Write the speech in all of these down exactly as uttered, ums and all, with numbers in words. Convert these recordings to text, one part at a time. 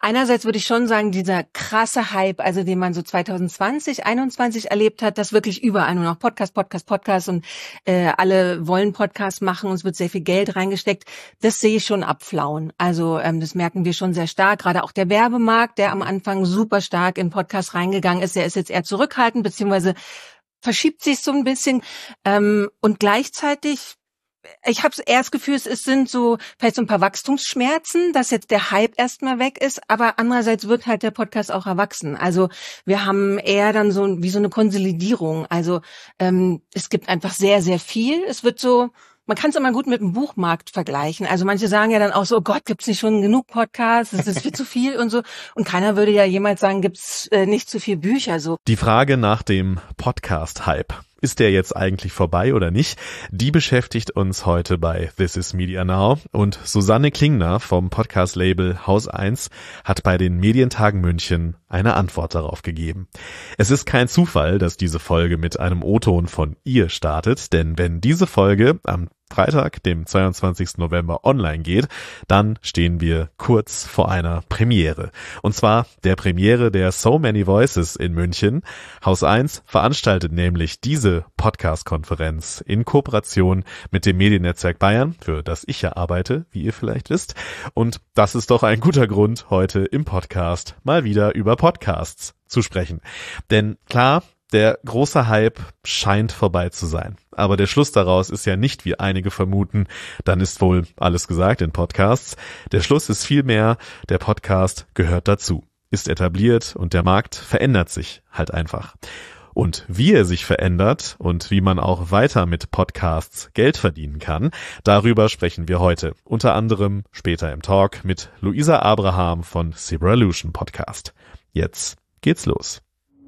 Einerseits würde ich schon sagen, dieser krasse Hype, also den man so zwanzig zwanzig, einundzwanzig erlebt hat, dass wirklich überall nur noch Podcast, Podcast, Podcast und äh, alle wollen Podcasts machen und es wird sehr viel Geld reingesteckt, das sehe ich schon abflauen. Also ähm, das merken wir schon sehr stark. Gerade auch der Werbemarkt, der am Anfang super stark in Podcasts reingegangen ist, der ist jetzt eher zurückhaltend, beziehungsweise verschiebt sich so ein bisschen. Ähm, und gleichzeitig ich habe eher das Gefühl, es sind so vielleicht so ein paar Wachstumsschmerzen, dass jetzt der Hype erstmal weg ist, aber andererseits wird halt der Podcast auch erwachsen. Also wir haben eher dann so wie so eine Konsolidierung. Also ähm, es gibt einfach sehr, sehr viel. Es wird so, man kann es immer gut mit dem Buchmarkt vergleichen. Also manche sagen ja dann auch so, oh Gott, gibt's nicht schon genug Podcasts? Es ist viel zu viel und so. Und keiner würde ja jemals sagen, gibt's äh, nicht zu viel Bücher. So. Die Frage nach dem Podcast-Hype. Ist der jetzt eigentlich vorbei oder nicht? Die beschäftigt uns heute bei This is Media Now. Und Susanne Klingner vom Podcast-Label Haus eins hat bei den Medientagen München eine Antwort darauf gegeben. Es ist kein Zufall, dass diese Folge mit einem O-Ton von ihr startet, denn wenn diese Folge am Freitag, dem zweiundzwanzigsten November online geht, dann stehen wir kurz vor einer Premiere. Und zwar der Premiere der So Many Voices in München. Haus eins veranstaltet nämlich diese Podcast-Konferenz in Kooperation mit dem Mediennetzwerk Bayern, für das ich ja arbeite, wie ihr vielleicht wisst. Und das ist doch ein guter Grund, heute im Podcast mal wieder über Podcasts zu sprechen. Denn klar, der große Hype scheint vorbei zu sein. Aber der Schluss daraus ist ja nicht, wie einige vermuten, dann ist wohl alles gesagt in Podcasts. Der Schluss ist vielmehr, der Podcast gehört dazu, ist etabliert und der Markt verändert sich halt einfach. Und wie er sich verändert und wie man auch weiter mit Podcasts Geld verdienen kann, darüber sprechen wir heute. Unter anderem später im Talk mit Luisa Abraham von Zebralution Podcast. Jetzt geht's los.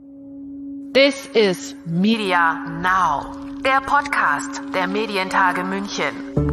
This is Media Now, der Podcast der Medientage München.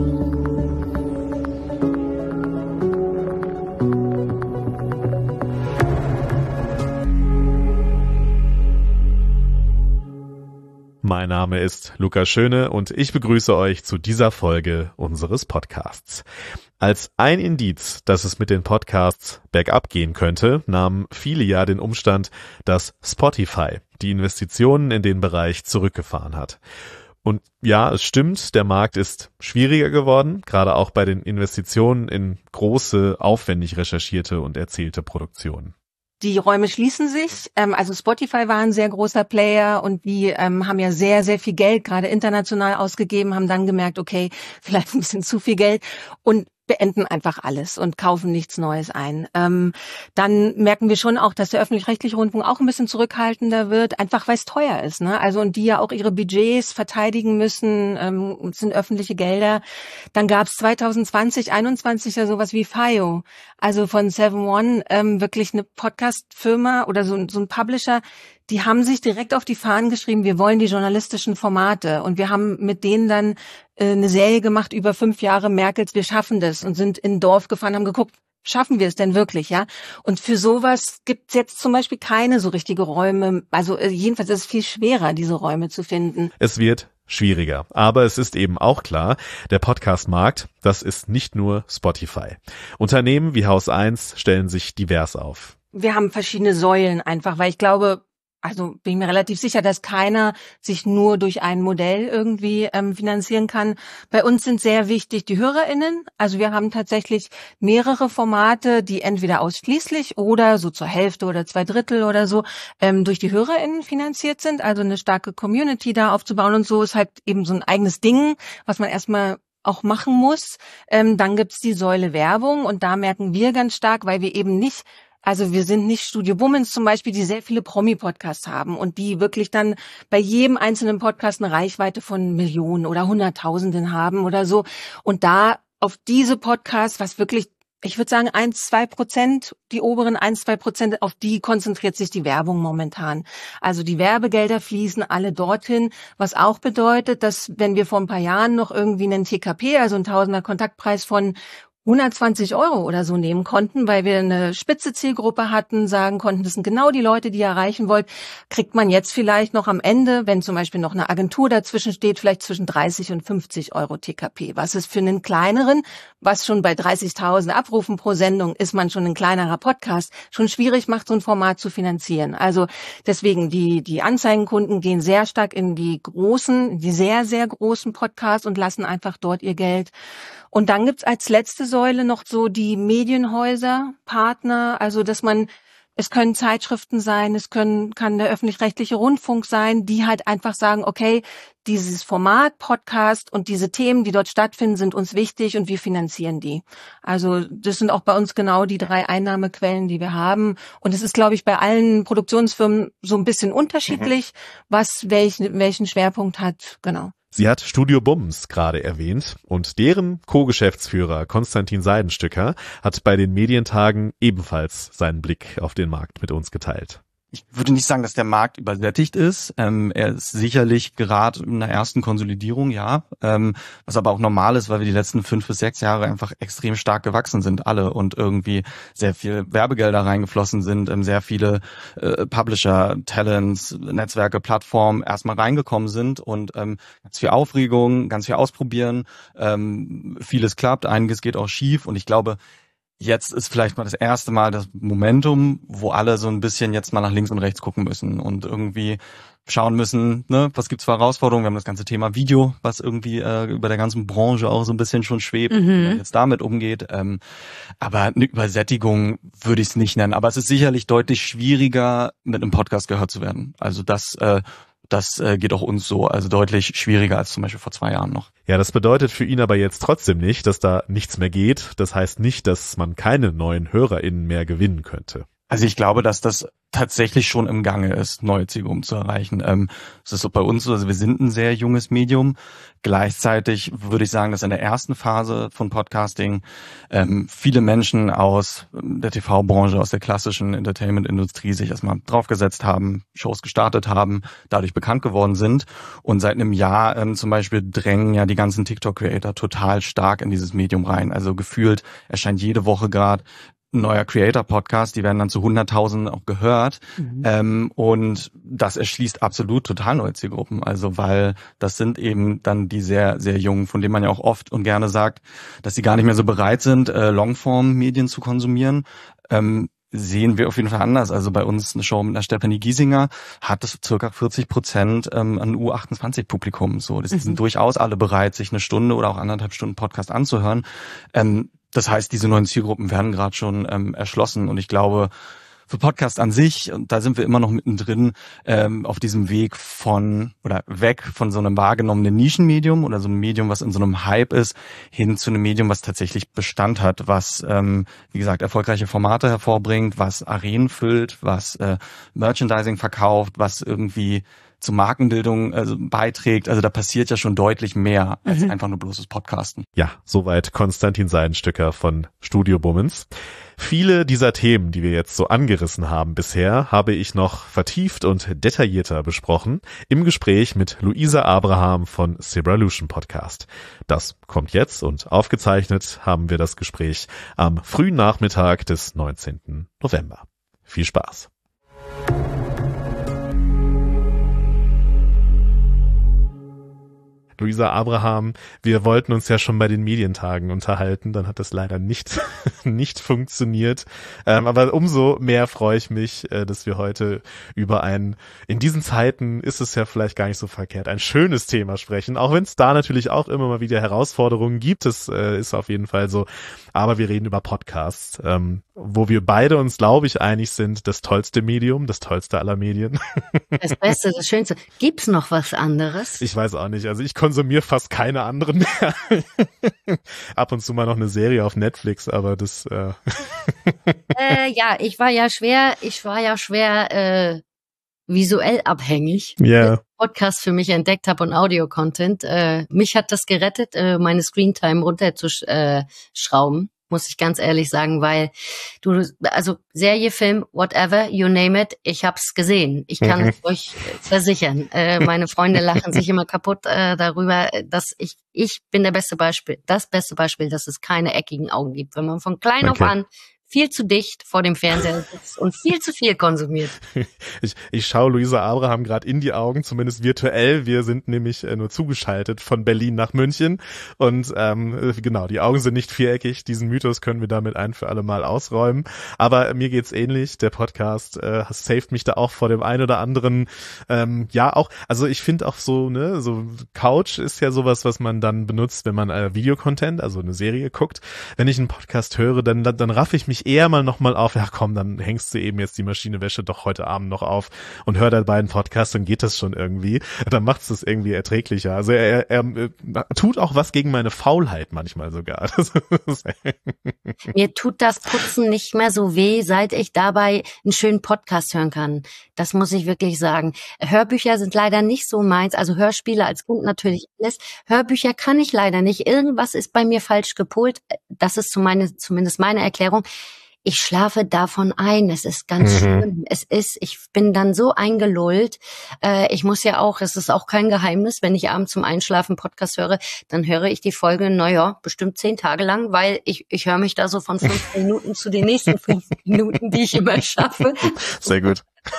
Mein Name ist Lukas Schöne und ich begrüße euch zu dieser Folge unseres Podcasts. Als ein Indiz, dass es mit den Podcasts bergab gehen könnte, nahmen viele ja den Umstand, dass Spotify die Investitionen in den Bereich zurückgefahren hat. Und ja, es stimmt, der Markt ist schwieriger geworden, gerade auch bei den Investitionen in große, aufwendig recherchierte und erzählte Produktionen. Die Räume schließen sich. Ähm, also Spotify war ein sehr großer Player und die ähm, haben ja sehr, sehr viel Geld, gerade international ausgegeben, haben dann gemerkt, okay, vielleicht ein bisschen zu viel Geld und beenden einfach alles und kaufen nichts Neues ein. Ähm, dann merken wir schon auch, dass der öffentlich-rechtliche Rundfunk auch ein bisschen zurückhaltender wird, einfach weil es teuer ist, ne? Also und die ja auch ihre Budgets verteidigen müssen, ähm, es sind öffentliche Gelder. Dann gab es zwanzig zwanzig, einundzwanzig ja sowas wie F I O, also von Seven One, ähm, wirklich eine Podcast-Firma oder so, so ein Publisher. Die haben sich direkt auf die Fahnen geschrieben, wir wollen die journalistischen Formate. Und wir haben mit denen dann äh, eine Serie gemacht über fünf Jahre Merkels, wir schaffen das. Und sind in ein Dorf gefahren, haben geguckt, schaffen wir es denn wirklich, ja? Und für sowas gibt's jetzt zum Beispiel keine so richtige Räume. Also äh, jedenfalls ist es viel schwerer, diese Räume zu finden. Es wird schwieriger. Aber es ist eben auch klar, der Podcast-Markt, das ist nicht nur Spotify. Unternehmen wie Haus eins stellen sich divers auf. Wir haben verschiedene Säulen einfach, weil ich glaube, also bin ich mir relativ sicher, dass keiner sich nur durch ein Modell irgendwie ähm, finanzieren kann. Bei uns sind sehr wichtig die HörerInnen. Also wir haben tatsächlich mehrere Formate, die entweder ausschließlich oder so zur Hälfte oder zwei Drittel oder so ähm, durch die HörerInnen finanziert sind. Also eine starke Community da aufzubauen und so ist halt eben so ein eigenes Ding, was man erstmal auch machen muss. Ähm, dann gibt's die Säule Werbung und da merken wir ganz stark, weil wir eben nicht Also wir sind nicht Studio Bummens zum Beispiel, die sehr viele Promi-Podcasts haben und die wirklich dann bei jedem einzelnen Podcast eine Reichweite von Millionen oder Hunderttausenden haben oder so. Und da auf diese Podcasts, was wirklich, ich würde sagen, eins, zwei Prozent, die oberen eins, zwei Prozent, auf die konzentriert sich die Werbung momentan. Also die Werbegelder fließen alle dorthin, was auch bedeutet, dass wenn wir vor ein paar Jahren noch irgendwie einen T K P, also einen Tausender Kontaktpreis von hundertzwanzig Euro oder so nehmen konnten, weil wir eine spitze Zielgruppe hatten, sagen konnten, das sind genau die Leute, die ihr erreichen wollt, kriegt man jetzt vielleicht noch am Ende, wenn zum Beispiel noch eine Agentur dazwischen steht, vielleicht zwischen dreißig und fünfzig Euro T K P. Was ist für einen kleineren, was schon bei dreißigtausend Abrufen pro Sendung ist, man schon ein kleinerer Podcast, schon schwierig macht, so ein Format zu finanzieren. Also deswegen, die die Anzeigenkunden gehen sehr stark in die großen, die sehr, sehr großen Podcasts und lassen einfach dort ihr Geld. Und dann gibt's als letzte Säule noch so die Medienhäuser, Partner, also dass man, es können Zeitschriften sein, es können kann der öffentlich-rechtliche Rundfunk sein, die halt einfach sagen, okay, dieses Format, Podcast und diese Themen, die dort stattfinden, sind uns wichtig und wir finanzieren die. Also das sind auch bei uns genau die drei Einnahmequellen, die wir haben. Und es ist, glaube ich, bei allen Produktionsfirmen so ein bisschen unterschiedlich, was welchen, welchen Schwerpunkt hat, genau. Sie hat Studio Bums gerade erwähnt und deren Co-Geschäftsführer Konstantin Seidenstücker hat bei den Medientagen ebenfalls seinen Blick auf den Markt mit uns geteilt. Ich würde nicht sagen, dass der Markt übersättigt ist. Ähm, er ist sicherlich gerade in der ersten Konsolidierung, ja. Ähm, was aber auch normal ist, weil wir die letzten fünf bis sechs Jahre einfach extrem stark gewachsen sind, alle. Und irgendwie sehr viel Werbegelder reingeflossen sind, ähm, sehr viele äh, Publisher, Talents, Netzwerke, Plattformen erstmal reingekommen sind und ähm, ganz viel Aufregung, ganz viel ausprobieren. Ähm, vieles klappt, einiges geht auch schief. Und ich glaube, jetzt ist vielleicht mal das erste Mal das Momentum, wo alle so ein bisschen jetzt mal nach links und rechts gucken müssen und irgendwie schauen müssen, ne, was gibt's für Herausforderungen. Wir haben das ganze Thema Video, was irgendwie äh, über der ganzen Branche auch so ein bisschen schon schwebt, mhm. wie man jetzt damit umgeht. Ähm, aber eine Übersättigung würde ich es nicht nennen. Aber es ist sicherlich deutlich schwieriger, mit einem Podcast gehört zu werden. Also das äh, Das äh, geht auch uns so, also deutlich schwieriger als zum Beispiel vor zwei Jahren noch. Ja, das bedeutet für ihn aber jetzt trotzdem nicht, dass da nichts mehr geht. Das heißt nicht, dass man keine neuen HörerInnen mehr gewinnen könnte. Also ich glaube, dass das tatsächlich schon im Gange ist, neue Zielgruppen zu erreichen. Ähm, es ist so bei uns so, also wir sind ein sehr junges Medium. Gleichzeitig würde ich sagen, dass in der ersten Phase von Podcasting ähm, viele Menschen aus der T V-Branche, aus der klassischen Entertainment-Industrie sich erstmal draufgesetzt haben, Shows gestartet haben, dadurch bekannt geworden sind. Und seit einem Jahr ähm, zum Beispiel drängen ja die ganzen TikTok-Creator total stark in dieses Medium rein. Also gefühlt erscheint jede Woche gerade ein neuer Creator-Podcast, die werden dann zu hunderttausenden auch gehört. Mhm. Ähm, und das erschließt absolut total neue Zielgruppen. Also weil das sind eben dann die sehr, sehr Jungen, von denen man ja auch oft und gerne sagt, dass sie gar nicht mehr so bereit sind, äh, Longform-Medien zu konsumieren. Ähm, sehen wir auf jeden Fall anders. Also bei uns eine Show mit einer Stefanie Giesinger hat es circa vierzig Prozent ähm, an U achtundzwanzig Publikum. So, das mhm. sind durchaus alle bereit, sich eine Stunde oder auch anderthalb Stunden Podcast anzuhören. Ähm, Das heißt, diese neuen Zielgruppen werden gerade schon ähm, erschlossen und ich glaube, für Podcast an sich, und da sind wir immer noch mittendrin, ähm, auf diesem Weg von oder weg von so einem wahrgenommenen Nischenmedium oder so einem Medium, was in so einem Hype ist, hin zu einem Medium, was tatsächlich Bestand hat, was, ähm, wie gesagt, erfolgreiche Formate hervorbringt, was Arenen füllt, was äh, Merchandising verkauft, was irgendwie zur Markenbildung also beiträgt. Also da passiert ja schon deutlich mehr als mhm. einfach nur bloßes Podcasten. Ja, soweit Konstantin Seidenstücker von Studio Bummens. Viele dieser Themen, die wir jetzt so angerissen haben bisher, habe ich noch vertieft und detaillierter besprochen im Gespräch mit Luisa Abraham von Zebralution Podcast. Das kommt jetzt und aufgezeichnet haben wir das Gespräch am frühen Nachmittag des neunzehnten November. Viel Spaß. Luisa Abraham, wir wollten uns ja schon bei den Medientagen unterhalten, dann hat das leider nicht nicht funktioniert. Ähm, aber umso mehr freue ich mich, äh, dass wir heute über ein, in diesen Zeiten ist es ja vielleicht gar nicht so verkehrt, ein schönes Thema sprechen, auch wenn es da natürlich auch immer mal wieder Herausforderungen gibt, das äh, ist auf jeden Fall so. Aber wir reden über Podcasts, ähm, wo wir beide uns, glaube ich, einig sind, das tollste Medium, das tollste aller Medien. Das Beste, das Schönste. Gibt's noch was anderes? Ich weiß auch nicht, also ich konsumiere fast keine anderen mehr. Ab und zu mal noch eine Serie auf Netflix, aber das äh äh, ja, ich war ja schwer, ich war ja schwer äh, visuell abhängig. Ja. Yeah. Podcast für mich entdeckt habe und Audio-Content. Äh, mich hat das gerettet, äh, meine Screentime runterzuschrauben, äh, muss muss ich ganz ehrlich sagen, weil du, also Serie, Film, whatever, you name it, ich hab's gesehen. Ich kann es euch versichern. Äh, meine Freunde lachen sich immer kaputt äh, darüber, dass ich, ich bin der beste Beispiel, das beste Beispiel, dass es keine eckigen Augen gibt. Wenn man von klein Okay. auf an viel zu dicht vor dem Fernseher sitzt und viel zu viel konsumiert. Ich, ich schaue Luisa Abraham gerade in die Augen, zumindest virtuell. Wir sind nämlich äh, nur zugeschaltet von Berlin nach München. Und ähm, genau, die Augen sind nicht viereckig. Diesen Mythos können wir damit ein für alle Mal ausräumen. Aber mir geht's ähnlich. Der Podcast äh, saved mich da auch vor dem ein oder anderen. Ähm, ja, auch, also ich finde auch so, ne, so Couch ist ja sowas, was man dann benutzt, wenn man äh, Videocontent, also eine Serie guckt. Wenn ich einen Podcast höre, dann, dann, dann raff ich mich eher mal nochmal auf, ja komm, dann hängst du eben jetzt die Maschinewäsche doch heute Abend noch auf und hör dabei einen Podcast, dann geht das schon irgendwie. Dann macht es das irgendwie erträglicher. Also er, er, er tut auch was gegen meine Faulheit manchmal sogar. Mir tut das Putzen nicht mehr so weh, seit ich dabei einen schönen Podcast hören kann. Das muss ich wirklich sagen. Hörbücher sind leider nicht so meins, also Hörspiele als Kind natürlich alles. Hörbücher kann ich leider nicht. Irgendwas ist bei mir falsch gepolt. Das ist zumindest meine Erklärung. Ich schlafe davon ein. Es ist ganz mhm. schlimm. Es ist, ich bin dann so eingelullt. Äh, ich muss ja auch, es ist auch kein Geheimnis, wenn ich abends zum Einschlafen Podcast höre, dann höre ich die Folge, naja, bestimmt zehn Tage lang, weil ich, ich höre mich da so von fünf Minuten zu den nächsten fünf Minuten, die ich immer schaffe. Sehr gut.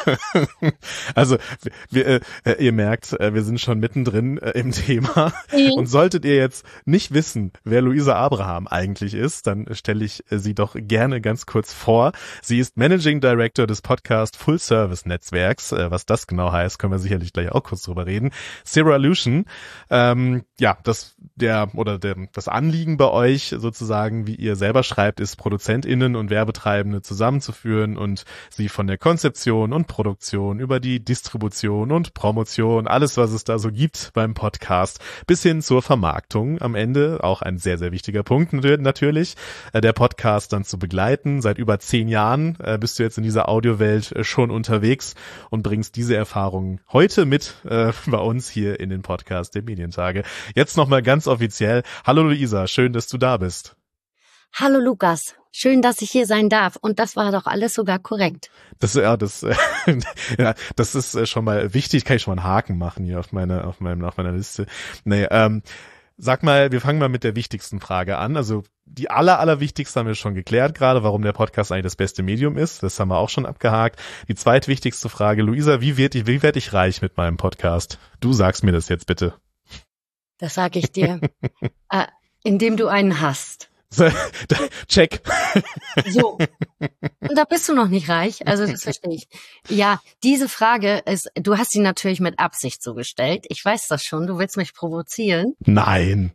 Also wir, äh, ihr merkt, äh, wir sind schon mittendrin äh, im Thema. Mhm. Und solltet ihr jetzt nicht wissen, wer Luisa Abraham eigentlich ist, dann stelle ich äh, sie doch gerne ganz kurz vor. Sie ist Managing Director des Podcast Full Service Netzwerks. Äh, was das genau heißt, können wir sicherlich gleich auch kurz drüber reden. Seralution, ähm, ja, das der oder der, das Anliegen bei euch sozusagen, wie ihr selber schreibt, ist ProduzentInnen und Werbetreibende zusammenzuführen und sie von der Konzeption und Produktion über die Distribution und Promotion, alles was es da so gibt beim Podcast, bis hin zur Vermarktung. Am Ende auch ein sehr, sehr wichtiger Punkt natürlich, äh, der Podcast dann zu begleiten. Seit über zehn Jahren äh, bist du jetzt in dieser Audiowelt äh, schon unterwegs und bringst diese Erfahrungen heute mit äh, bei uns hier in den Podcast der Medientage. Jetzt nochmal ganz offiziell. Hallo Luisa, schön, dass du da bist. Hallo Lukas, schön, dass ich hier sein darf. Und das war doch alles sogar korrekt. Das, ja, das, äh, ja, das ist äh, schon mal wichtig. Kann ich schon mal einen Haken machen hier auf meine, auf meinem, auf meiner Liste. Nee, ähm, sag mal, wir fangen mal mit der wichtigsten Frage an. Also die aller, allerwichtigste haben wir schon geklärt gerade, warum der Podcast eigentlich das beste Medium ist. Das haben wir auch schon abgehakt. Die zweitwichtigste Frage, Luisa, wie werd ich, wie werd ich reich mit meinem Podcast? Du sagst mir das jetzt bitte. Das sag ich dir, äh, indem du einen hast. Check. So. Und da bist du noch nicht reich, also das verstehe ich. Ja, diese Frage ist, du hast sie natürlich mit Absicht so gestellt. Ich weiß das schon, du willst mich provozieren. Nein.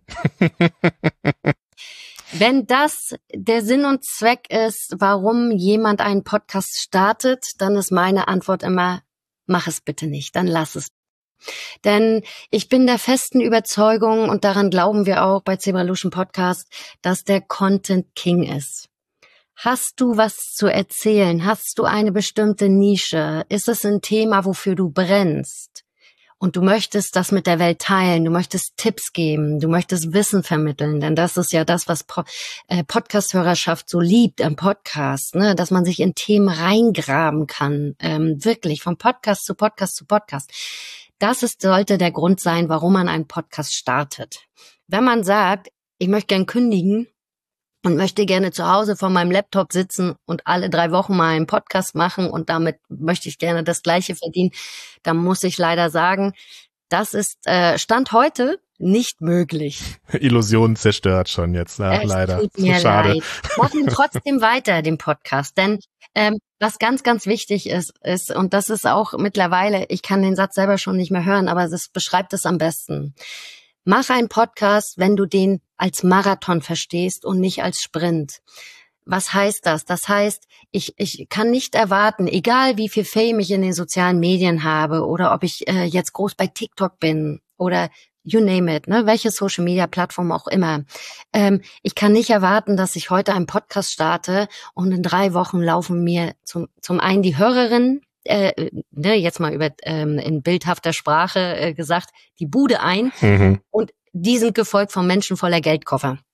Wenn das der Sinn und Zweck ist, warum jemand einen Podcast startet, dann ist meine Antwort immer, mach es bitte nicht, dann lass es. Denn ich bin der festen Überzeugung, und daran glauben wir auch bei Seralution Podcast, dass der Content King ist. Hast du was zu erzählen? Hast du eine bestimmte Nische? Ist es ein Thema, wofür du brennst? Und du möchtest das mit der Welt teilen, du möchtest Tipps geben, du möchtest Wissen vermitteln, denn das ist ja das, was po- äh, Podcast-Hörerschaft so liebt am Podcast, ne? Dass man sich in Themen reingraben kann, ähm, wirklich von Podcast zu Podcast zu Podcast. Das ist, sollte der Grund sein, warum man einen Podcast startet. Wenn man sagt, ich möchte gern kündigen und möchte gerne zu Hause vor meinem Laptop sitzen und alle drei Wochen mal einen Podcast machen und damit möchte ich gerne das Gleiche verdienen, dann muss ich leider sagen, das ist äh, Stand heute nicht möglich. Illusion zerstört schon jetzt, ach, es leider. Tut mir so schade. leid. Machen trotzdem weiter den Podcast, denn ähm, was ganz, ganz wichtig ist, ist, und das ist auch mittlerweile, ich kann den Satz selber schon nicht mehr hören, aber das beschreibt es am besten. Mach einen Podcast, wenn du den als Marathon verstehst und nicht als Sprint. Was heißt das? Das heißt, ich, ich kann nicht erwarten, egal wie viel Fame ich in den sozialen Medien habe oder ob ich äh, jetzt groß bei TikTok bin oder you name it, ne, welche Social-Media-Plattform auch immer. Ähm, ich kann nicht erwarten, dass ich heute einen Podcast starte und in drei Wochen laufen mir zum, zum einen die Hörerinnen, äh, ne, jetzt mal über ähm, in bildhafter Sprache äh, gesagt, die Bude ein, mhm. und die sind gefolgt von Menschen voller Geldkoffer.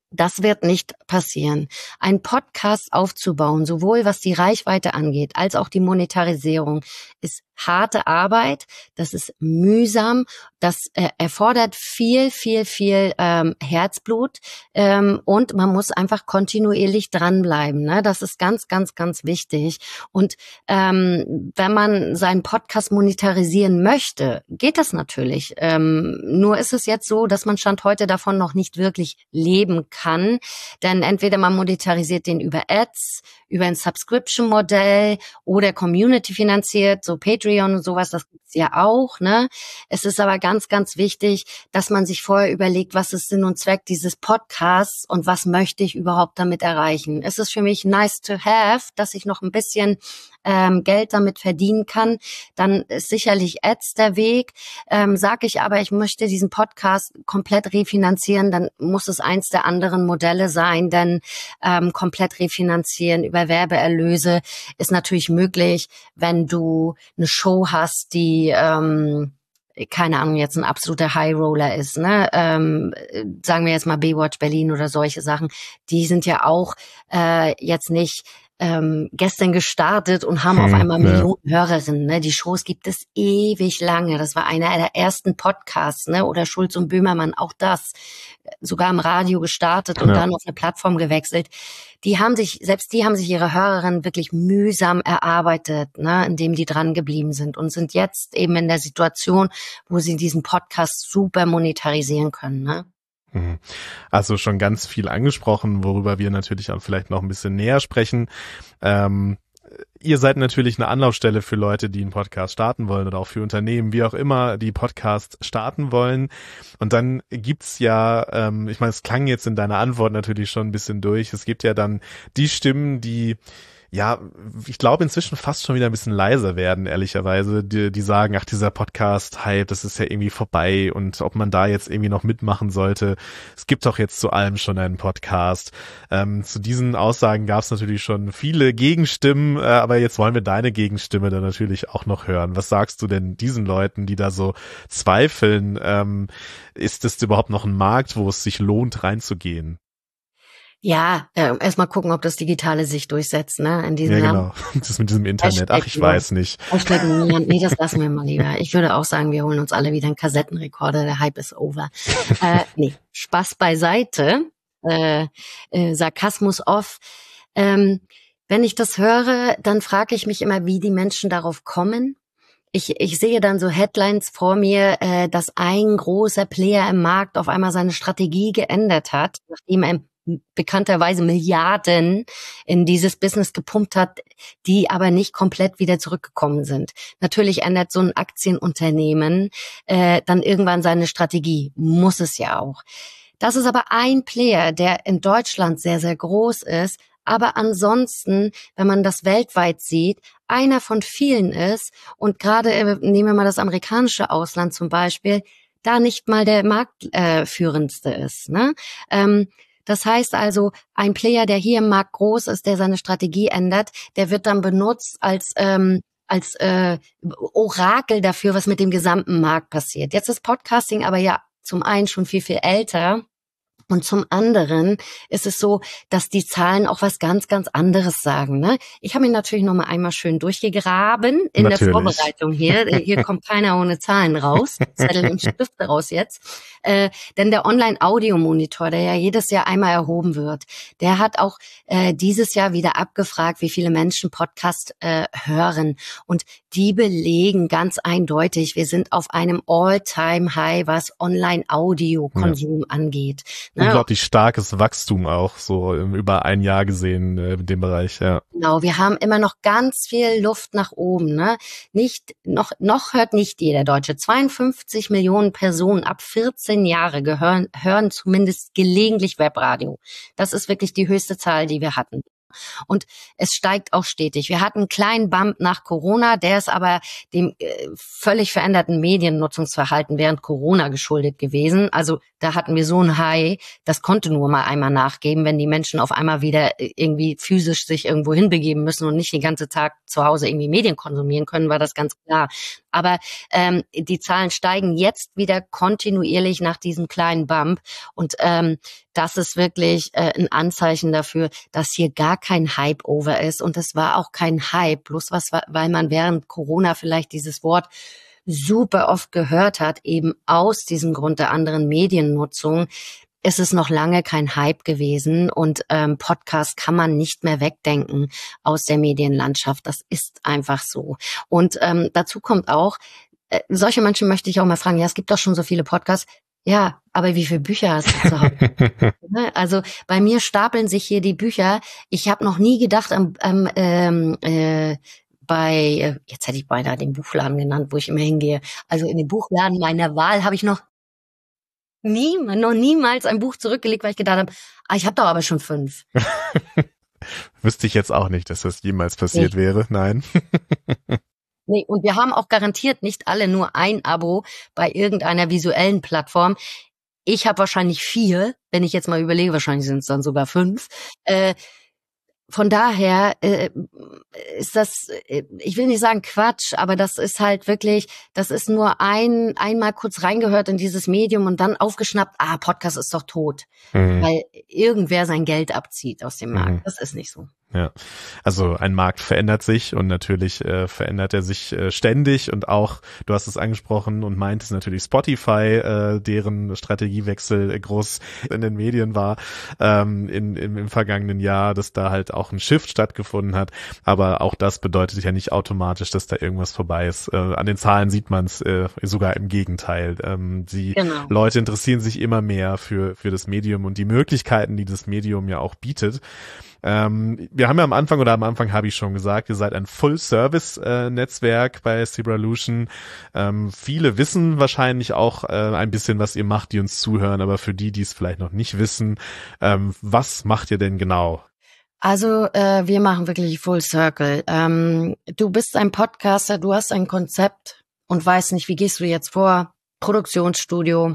Das wird nicht passieren. Ein Podcast aufzubauen, sowohl was die Reichweite angeht, als auch die Monetarisierung, ist harte Arbeit, das ist mühsam, das äh, erfordert viel, viel, viel ähm, Herzblut ähm, und man muss einfach kontinuierlich dranbleiben. Ne? Das ist ganz, ganz, ganz wichtig. Und ähm, wenn man seinen Podcast monetarisieren möchte, geht das natürlich. Ähm, nur ist es jetzt so, dass man Stand heute davon noch nicht wirklich leben kann, denn entweder man monetarisiert den über Ads, über ein Subscription-Modell oder Community finanziert, so Patreon und sowas, das gibt's ja auch, ne? Es ist aber ganz, ganz wichtig, dass man sich vorher überlegt, was ist Sinn und Zweck dieses Podcasts und was möchte ich überhaupt damit erreichen. Es ist für mich nice to have, dass ich noch ein bisschen ähm, Geld damit verdienen kann, dann ist sicherlich Ads der Weg. Ähm, sag ich aber, ich möchte diesen Podcast komplett refinanzieren, dann muss es eins der anderen Modelle sein, denn ähm, komplett refinanzieren über Werbeerlöse ist natürlich möglich, wenn du eine Show hast, die ähm, keine Ahnung, jetzt ein absoluter High Roller ist, ne? Ähm, sagen wir jetzt mal Baywatch Berlin oder solche Sachen, die sind ja auch äh, jetzt nicht ähm, gestern gestartet und haben hm, auf einmal ja. Millionen Hörerinnen. Ne? Die Shows gibt es ewig lange. Das war einer der ersten Podcasts, ne? Oder Schulz und Böhmermann, auch das. Sogar im Radio gestartet und ja. dann auf eine Plattform gewechselt. Die haben sich, selbst die haben sich ihre Hörerinnen wirklich mühsam erarbeitet, ne? Indem die dran geblieben sind und sind jetzt eben in der Situation, wo sie diesen Podcast super monetarisieren können, ne? Also schon ganz viel angesprochen, worüber wir natürlich auch vielleicht noch ein bisschen näher sprechen. Ähm, ihr seid natürlich eine Anlaufstelle für Leute, die einen Podcast starten wollen oder auch für Unternehmen, wie auch immer, die Podcasts starten wollen. Und dann gibt's ja, ähm, ich meine, es klang jetzt in deiner Antwort natürlich schon ein bisschen durch, es gibt ja dann die Stimmen, die ja, ich glaube inzwischen fast schon wieder ein bisschen leiser werden, ehrlicherweise, die, die sagen, ach, dieser Podcast-Hype, das ist ja irgendwie vorbei und ob man da jetzt irgendwie noch mitmachen sollte. Es gibt doch jetzt zu allem schon einen Podcast. Ähm, zu diesen Aussagen gab es natürlich schon viele Gegenstimmen, äh, aber jetzt wollen wir deine Gegenstimme dann natürlich auch noch hören. Was sagst du denn diesen Leuten, die da so zweifeln? Ähm, ist es überhaupt noch ein Markt, wo es sich lohnt, reinzugehen? Ja, äh, erstmal gucken, ob das Digitale sich durchsetzt, ne? In diesem ja, genau. Das mit diesem Internet. Ach, ich weiß nicht. Nee, das lassen wir mal lieber. Ich würde auch sagen, wir holen uns alle wieder einen Kassettenrekorder. Der Hype ist over. äh, nee, Spaß beiseite. Äh, äh, Sarkasmus off. Ähm, wenn ich das höre, dann frage ich mich immer, wie die Menschen darauf kommen. Ich, ich sehe dann so Headlines vor mir, äh, dass ein großer Player im Markt auf einmal seine Strategie geändert hat, nachdem er bekannterweise Milliarden in dieses Business gepumpt hat, die aber nicht komplett wieder zurückgekommen sind. Natürlich ändert so ein Aktienunternehmen äh, dann irgendwann seine Strategie, muss es ja auch. Das ist aber ein Player, der in Deutschland sehr, sehr groß ist, aber ansonsten, wenn man das weltweit sieht, einer von vielen ist und gerade, äh, nehmen wir mal das amerikanische Ausland zum Beispiel, da nicht mal der Marktführendste äh, ist, ne? Ähm, Das heißt also, ein Player, der hier im Markt groß ist, der seine Strategie ändert, der wird dann benutzt als ähm, als äh, Orakel dafür, was mit dem gesamten Markt passiert. Jetzt ist Podcasting aber ja zum einen schon viel, viel älter. Und zum anderen ist es so, dass die Zahlen auch was ganz, ganz anderes sagen. Ne? Ich habe mich natürlich noch mal einmal schön durchgegraben in natürlich. Der Vorbereitung hier. Hier kommt keiner ohne Zahlen raus. Zettel und Stifte raus jetzt. Äh, denn der Online-Audio-Monitor, der ja jedes Jahr einmal erhoben wird, der hat auch äh, dieses Jahr wieder abgefragt, wie viele Menschen Podcast äh, hören. Und die belegen ganz eindeutig, wir sind auf einem All-Time-High, was Online-Audio-Konsum ja. angeht. Unglaublich starkes Wachstum auch, so über ein Jahr gesehen äh, in dem Bereich, ja. Genau, wir haben immer noch ganz viel Luft nach oben, ne? Nicht, noch, noch hört nicht jeder Deutsche. zweiundfünfzig Millionen Personen ab vierzehn Jahre gehören, hören zumindest gelegentlich Webradio. Das ist wirklich die höchste Zahl, die wir hatten. Und es steigt auch stetig. Wir hatten einen kleinen Bump nach Corona, der ist aber dem äh, völlig veränderten Mediennutzungsverhalten während Corona geschuldet gewesen. Also da hatten wir so ein High, das konnte nur mal einmal nachgeben, wenn die Menschen auf einmal wieder irgendwie physisch sich irgendwo hinbegeben müssen und nicht den ganzen Tag zu Hause irgendwie Medien konsumieren können, war das ganz klar. Aber ähm, die Zahlen steigen jetzt wieder kontinuierlich nach diesem kleinen Bump und ähm, das ist wirklich äh, ein Anzeichen dafür, dass hier gar kein Hype over ist. Und es war auch kein Hype, bloß was, weil man während Corona vielleicht dieses Wort super oft gehört hat, eben aus diesem Grund der anderen Mediennutzung. Es ist noch lange kein Hype gewesen und ähm, Podcast kann man nicht mehr wegdenken aus der Medienlandschaft. Das ist einfach so. Und ähm, dazu kommt auch, äh, solche Menschen möchte ich auch mal fragen, ja, es gibt doch schon so viele Podcasts. Ja, aber wie viele Bücher hast du zu Hause? Also bei mir stapeln sich hier die Bücher. Ich habe noch nie gedacht, am, am, ähm, äh, bei, jetzt hätte ich beinahe den Buchladen genannt, wo ich immer hingehe. Also in den Buchladen meiner Wahl habe ich noch Nie, noch niemals ein Buch zurückgelegt, weil ich gedacht habe, ah, ich habe doch aber schon fünf. Wüsste ich jetzt auch nicht, dass das jemals passiert nee. wäre. Nein. Nee, und wir haben auch garantiert nicht alle nur ein Abo bei irgendeiner visuellen Plattform. Ich habe wahrscheinlich vier, wenn ich jetzt mal überlege, wahrscheinlich sind es dann sogar fünf. Äh, Von daher äh, ist das, äh, ich will nicht sagen Quatsch, aber das ist halt wirklich, das ist nur ein einmal kurz reingehört in dieses Medium und dann aufgeschnappt, ah, Podcast ist doch tot, mhm. weil irgendwer sein Geld abzieht aus dem Markt. Mhm. Das ist nicht so. Ja, also ein Markt verändert sich und natürlich äh, verändert er sich äh, ständig und auch, du hast es angesprochen und meintest natürlich Spotify, äh, deren Strategiewechsel äh, groß in den Medien war ähm, in, im, im vergangenen Jahr, dass da halt auch ein Shift stattgefunden hat, aber auch das bedeutet ja nicht automatisch, dass da irgendwas vorbei ist. Äh, an den Zahlen sieht man es äh, sogar im Gegenteil. Ähm, die genau. Leute interessieren sich immer mehr für für das Medium und die Möglichkeiten, die das Medium ja auch bietet. Ähm, wir haben ja am Anfang oder am Anfang habe ich schon gesagt, ihr seid ein Full-Service-Netzwerk äh, bei Zebralution. Ähm, viele wissen wahrscheinlich auch äh, ein bisschen, was ihr macht, die uns zuhören, aber für die, die es vielleicht noch nicht wissen, ähm, was macht ihr denn genau? Also äh, wir machen wirklich Full Circle. Ähm, du bist ein Podcaster, du hast ein Konzept und weißt nicht, wie gehst du jetzt vor? Produktionsstudio.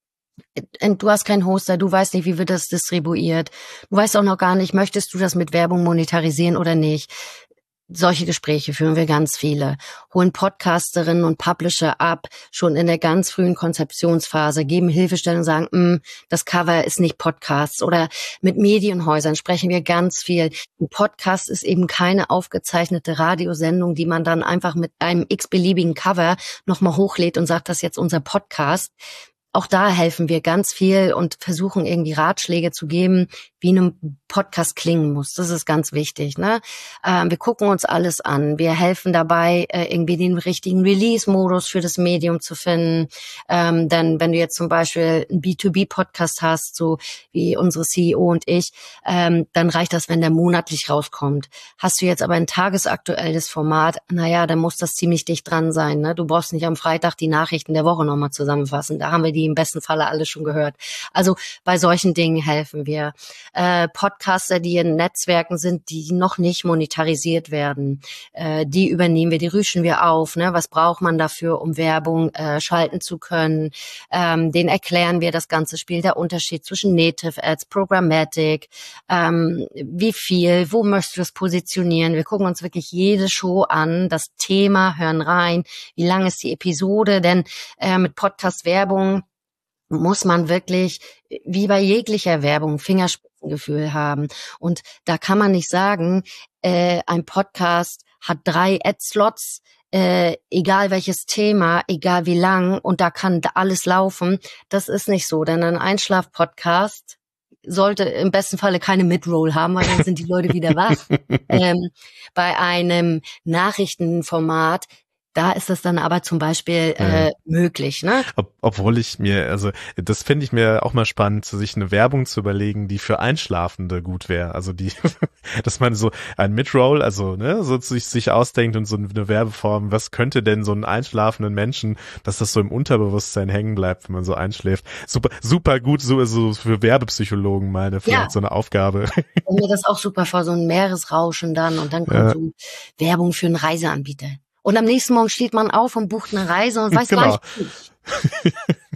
Du hast keinen Hoster, du weißt nicht, wie wird das distribuiert. Du weißt auch noch gar nicht, möchtest du das mit Werbung monetarisieren oder nicht. Solche Gespräche führen wir ganz viele. Holen Podcasterinnen und Publisher ab, schon in der ganz frühen Konzeptionsphase, geben Hilfestellung, sagen, das Cover ist nicht Podcasts. Oder mit Medienhäusern sprechen wir ganz viel. Ein Podcast ist eben keine aufgezeichnete Radiosendung, die man dann einfach mit einem x-beliebigen Cover nochmal hochlädt und sagt, das ist jetzt unser Podcast. Auch da helfen wir ganz viel und versuchen irgendwie Ratschläge zu geben, wie ein Podcast klingen muss. Das ist ganz wichtig, ne? Ähm, wir gucken uns alles an. Wir helfen dabei, äh, irgendwie den richtigen Release-Modus für das Medium zu finden. Ähm, denn wenn du jetzt zum Beispiel einen B zwei B-Podcast hast, so wie unsere C E O und ich, ähm, dann reicht das, wenn der monatlich rauskommt. Hast du jetzt aber ein tagesaktuelles Format, naja, dann muss das ziemlich dicht dran sein, ne? Du brauchst nicht am Freitag die Nachrichten der Woche nochmal zusammenfassen. Da haben wir die im besten Falle alle schon gehört. Also bei solchen Dingen helfen wir. Äh, Podcaster, die in Netzwerken sind, die noch nicht monetarisiert werden, äh, die übernehmen wir, die rüschen wir auf. Ne? Was braucht man dafür, um Werbung äh, schalten zu können? Ähm, den erklären wir das ganze Spiel, der Unterschied zwischen Native Ads, Programmatic, ähm, wie viel, wo möchtest du es positionieren? Wir gucken uns wirklich jede Show an, das Thema, hören rein, wie lang ist die Episode, denn äh, mit Podcast-Werbung muss man wirklich, wie bei jeglicher Werbung, Fingerspitzengefühl haben. Und da kann man nicht sagen, äh, ein Podcast hat drei Ad-Slots, äh, egal welches Thema, egal wie lang, und da kann alles laufen. Das ist nicht so, denn ein Einschlaf-Podcast sollte im besten Falle keine Mid-Roll haben, weil dann sind die Leute wieder wach. ähm, bei einem Nachrichtenformat, da ist es dann aber zum Beispiel äh, ja. möglich, ne? Ob, obwohl ich mir, also das finde ich mir auch mal spannend, sich eine Werbung zu überlegen, die für Einschlafende gut wäre. Also die, dass man so ein Mid-Roll, also ne, so sich, sich ausdenkt und so eine Werbeform, was könnte denn so einen einschlafenden Menschen, dass das so im Unterbewusstsein hängen bleibt, wenn man so einschläft. Super, super gut, so, so für Werbepsychologen meine, vielleicht ja. so eine Aufgabe. Ich stelle mir das auch super vor, so ein Meeresrauschen dann und dann kommt ja. so Werbung für einen Reiseanbieter. Und am nächsten Morgen steht man auf und bucht eine Reise und weiß genau. gar nicht.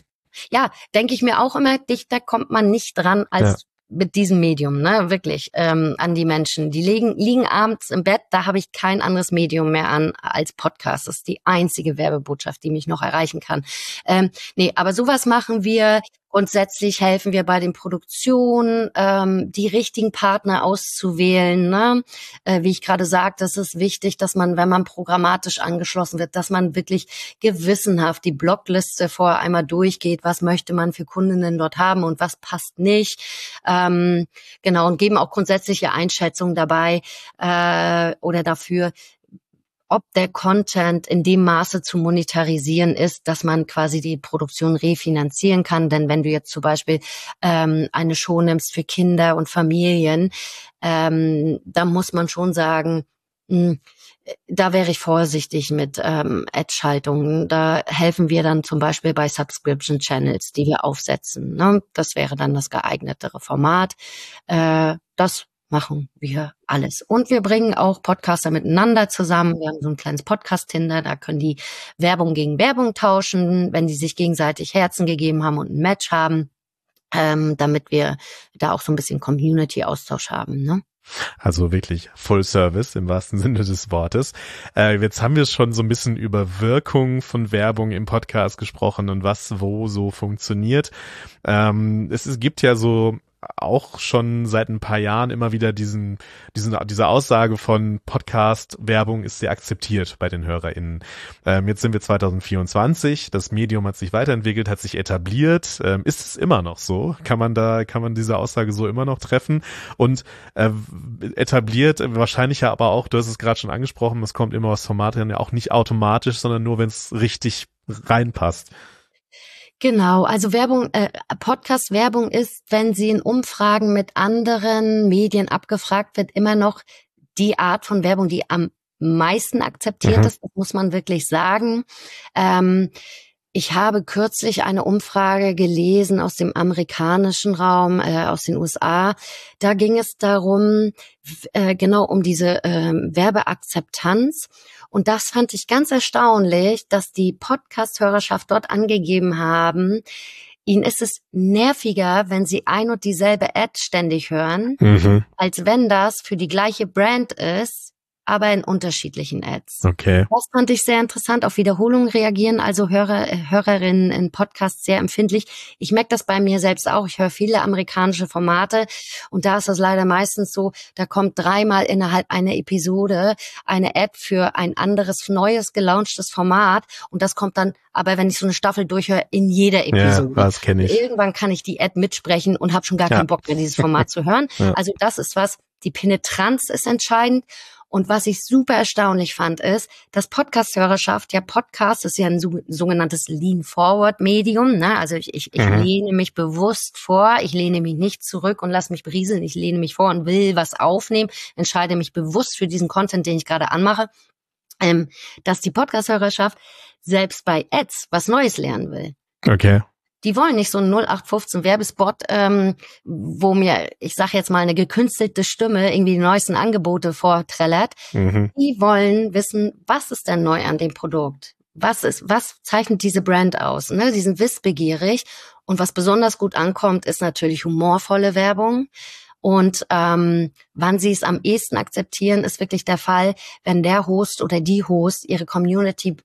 Ja, denke ich mir auch immer, dichter kommt man nicht dran als ja. mit diesem Medium, ne, wirklich, ähm, an die Menschen. Die liegen, liegen abends im Bett, da habe ich kein anderes Medium mehr an als Podcast. Das ist die einzige Werbebotschaft, die mich noch erreichen kann. Ähm, nee, aber sowas machen wir. Grundsätzlich helfen wir bei den Produktionen, ähm, die richtigen Partner auszuwählen. Ne? Äh, wie ich gerade sagte, es ist wichtig, dass man, wenn man programmatisch angeschlossen wird, dass man wirklich gewissenhaft die Blockliste vorher einmal durchgeht. Was möchte man für Kundinnen dort haben und was passt nicht? Ähm, genau, und geben auch grundsätzliche Einschätzungen dabei äh, oder dafür, ob der Content in dem Maße zu monetarisieren ist, dass man quasi die Produktion refinanzieren kann. Denn wenn du jetzt zum Beispiel ähm, eine Show nimmst für Kinder und Familien, ähm, da muss man schon sagen, mh, da wäre ich vorsichtig mit ähm, Ad-Schaltungen. Da helfen wir dann zum Beispiel bei Subscription Channels, die wir aufsetzen. Ne? Das wäre dann das geeignetere Format. Äh, das machen wir alles. Und wir bringen auch Podcaster miteinander zusammen. Wir haben so ein kleines Podcast-Tinder, da können die Werbung gegen Werbung tauschen, wenn die sich gegenseitig Herzen gegeben haben und ein Match haben, ähm, damit wir da auch so ein bisschen Community-Austausch haben, ne? Also wirklich Full Service im wahrsten Sinne des Wortes. Äh, jetzt haben wir schon so ein bisschen über Wirkung von Werbung im Podcast gesprochen und was wo so funktioniert. Ähm, es, es gibt ja so auch schon seit ein paar Jahren immer wieder diesen, diesen, diese Aussage von Podcast-Werbung ist sehr akzeptiert bei den HörerInnen. Ähm, jetzt sind wir zwanzig vierundzwanzig, das Medium hat sich weiterentwickelt, hat sich etabliert. Ähm, ist es immer noch so? Kann man da, kann man diese Aussage so immer noch treffen? Und äh, etabliert wahrscheinlich ja aber auch, du hast es gerade schon angesprochen, es kommt immer aus Formaten ja auch nicht automatisch, sondern nur, wenn es richtig reinpasst. Genau, also Werbung, äh, Podcast-Werbung ist, wenn sie in Umfragen mit anderen Medien abgefragt wird, immer noch die Art von Werbung, die am meisten akzeptiert mhm. ist, das muss man wirklich sagen. Ähm, ich habe kürzlich eine Umfrage gelesen aus dem amerikanischen Raum, äh, aus den U S A. Da ging es darum, äh, genau um diese äh, Werbeakzeptanz. Und das fand ich ganz erstaunlich, dass die Podcast-Hörerschaft dort angegeben haben, ihnen ist es nerviger, wenn sie ein und dieselbe Ad ständig hören, mhm. als wenn das für die gleiche Brand ist, aber in unterschiedlichen Ads. Okay. Das fand ich sehr interessant. Auf Wiederholungen reagieren also Hörer, Hörerinnen in Podcasts sehr empfindlich. Ich merke das bei mir selbst auch. Ich höre viele amerikanische Formate und da ist das leider meistens so, da kommt dreimal innerhalb einer Episode eine Ad für ein anderes, neues, gelaunchtes Format und das kommt dann, aber wenn ich so eine Staffel durchhöre, in jeder Episode. Ja, das kenne ich. Irgendwann kann ich die Ad mitsprechen und habe schon gar ja. keinen Bock mehr, dieses Format zu hören. Ja. Also das ist was, die Penetranz ist entscheidend. Und was ich super erstaunlich fand, ist, dass Podcast-Hörerschaft, ja Podcast ist ja ein so, sogenanntes Lean-Forward-Medium, ne? Also ich, ich, ich mhm. lehne mich bewusst vor, ich lehne mich nicht zurück und lasse mich berieseln, ich lehne mich vor und will was aufnehmen, entscheide mich bewusst für diesen Content, den ich gerade anmache, ähm, dass die Podcast-Hörerschaft selbst bei Ads was Neues lernen will. Okay. Die wollen nicht so einen null acht fünfzehn Werbespot, ähm, wo mir, ich sage jetzt mal, eine gekünstelte Stimme irgendwie die neuesten Angebote vorträllert. Mhm. Die wollen wissen, was ist denn neu an dem Produkt? Was ist, was zeichnet diese Brand aus? Ne? Die sind wissbegierig. Und was besonders gut ankommt, ist natürlich humorvolle Werbung. Und ähm, wann sie es am ehesten akzeptieren, ist wirklich der Fall, wenn der Host oder die Host ihre Community,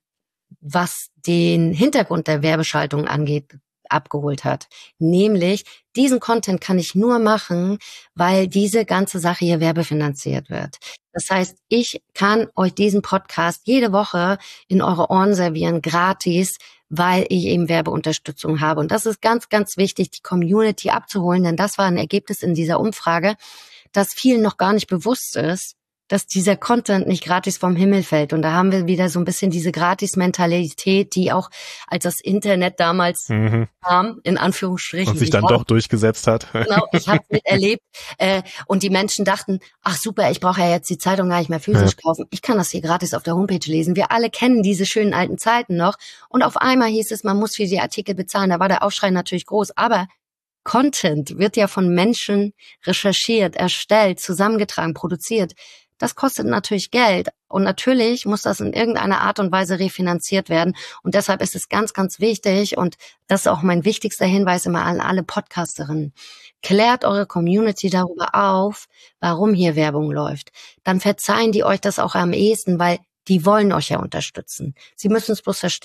was den Hintergrund der Werbeschaltung angeht, abgeholt hat. Nämlich, diesen Content kann ich nur machen, weil diese ganze Sache hier werbefinanziert wird. Das heißt, ich kann euch diesen Podcast jede Woche in eure Ohren servieren, gratis, weil ich eben Werbeunterstützung habe. Und das ist ganz, ganz wichtig, die Community abzuholen, denn das war ein Ergebnis in dieser Umfrage, dass vielen noch gar nicht bewusst ist, dass dieser Content nicht gratis vom Himmel fällt. Und da haben wir wieder so ein bisschen diese Gratis-Mentalität, die auch, als das Internet damals mhm. kam, in Anführungsstrichen. Und sich dann doch durchgesetzt hat. Genau, ich habe es miterlebt. Äh, und die Menschen dachten, ach super, ich brauche ja jetzt die Zeitung gar nicht mehr physisch ja. kaufen. Ich kann das hier gratis auf der Homepage lesen. Wir alle kennen diese schönen alten Zeiten noch. Und auf einmal hieß es, man muss für die Artikel bezahlen. Da war der Aufschrei natürlich groß. Aber Content wird ja von Menschen recherchiert, erstellt, zusammengetragen, produziert. Das kostet natürlich Geld und natürlich muss das in irgendeiner Art und Weise refinanziert werden und deshalb ist es ganz, ganz wichtig und das ist auch mein wichtigster Hinweis immer an alle Podcasterinnen. Klärt eure Community darüber auf, warum hier Werbung läuft. Dann verzeihen die euch das auch am ehesten, weil die wollen euch ja unterstützen. Sie müssen es bloß verstehen.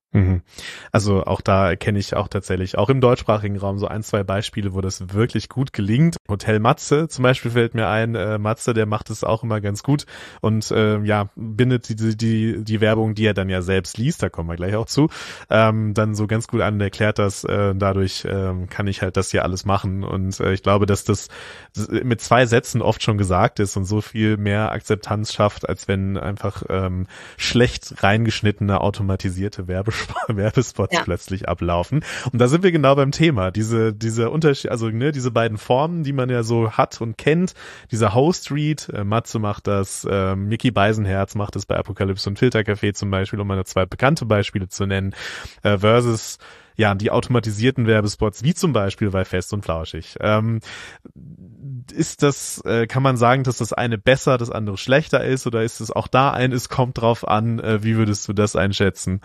Also auch da kenne ich auch tatsächlich, auch im deutschsprachigen Raum, so ein, zwei Beispiele, wo das wirklich gut gelingt. Hotel Matze zum Beispiel fällt mir ein. Äh, Matze, der macht es auch immer ganz gut und äh, ja, bindet die, die, die Werbung, die er dann ja selbst liest, da kommen wir gleich auch zu, ähm, dann so ganz gut an und erklärt das. Äh, dadurch ähm, kann ich halt das hier alles machen und äh, ich glaube, dass das mit zwei Sätzen oft schon gesagt ist und so viel mehr Akzeptanz schafft, als wenn einfach ähm, schlecht reingeschnittene, automatisierte Werbesprache Werbespots ja. plötzlich ablaufen. Und da sind wir genau beim Thema. Diese, diese Unterschied, also, ne, diese beiden Formen, die man ja so hat und kennt. Dieser Host-Read, äh, Matze macht das, äh, Micky Beisenherz macht das bei Apokalypse und Filtercafé zum Beispiel, um meine zwei bekannte Beispiele zu nennen, äh, versus ja, die automatisierten Werbespots, wie zum Beispiel bei Fest und Flauschig. Ähm, ist das, äh, kann man sagen, dass das eine besser, das andere schlechter ist, oder ist es auch da ein, es kommt drauf an, äh, wie würdest du das einschätzen?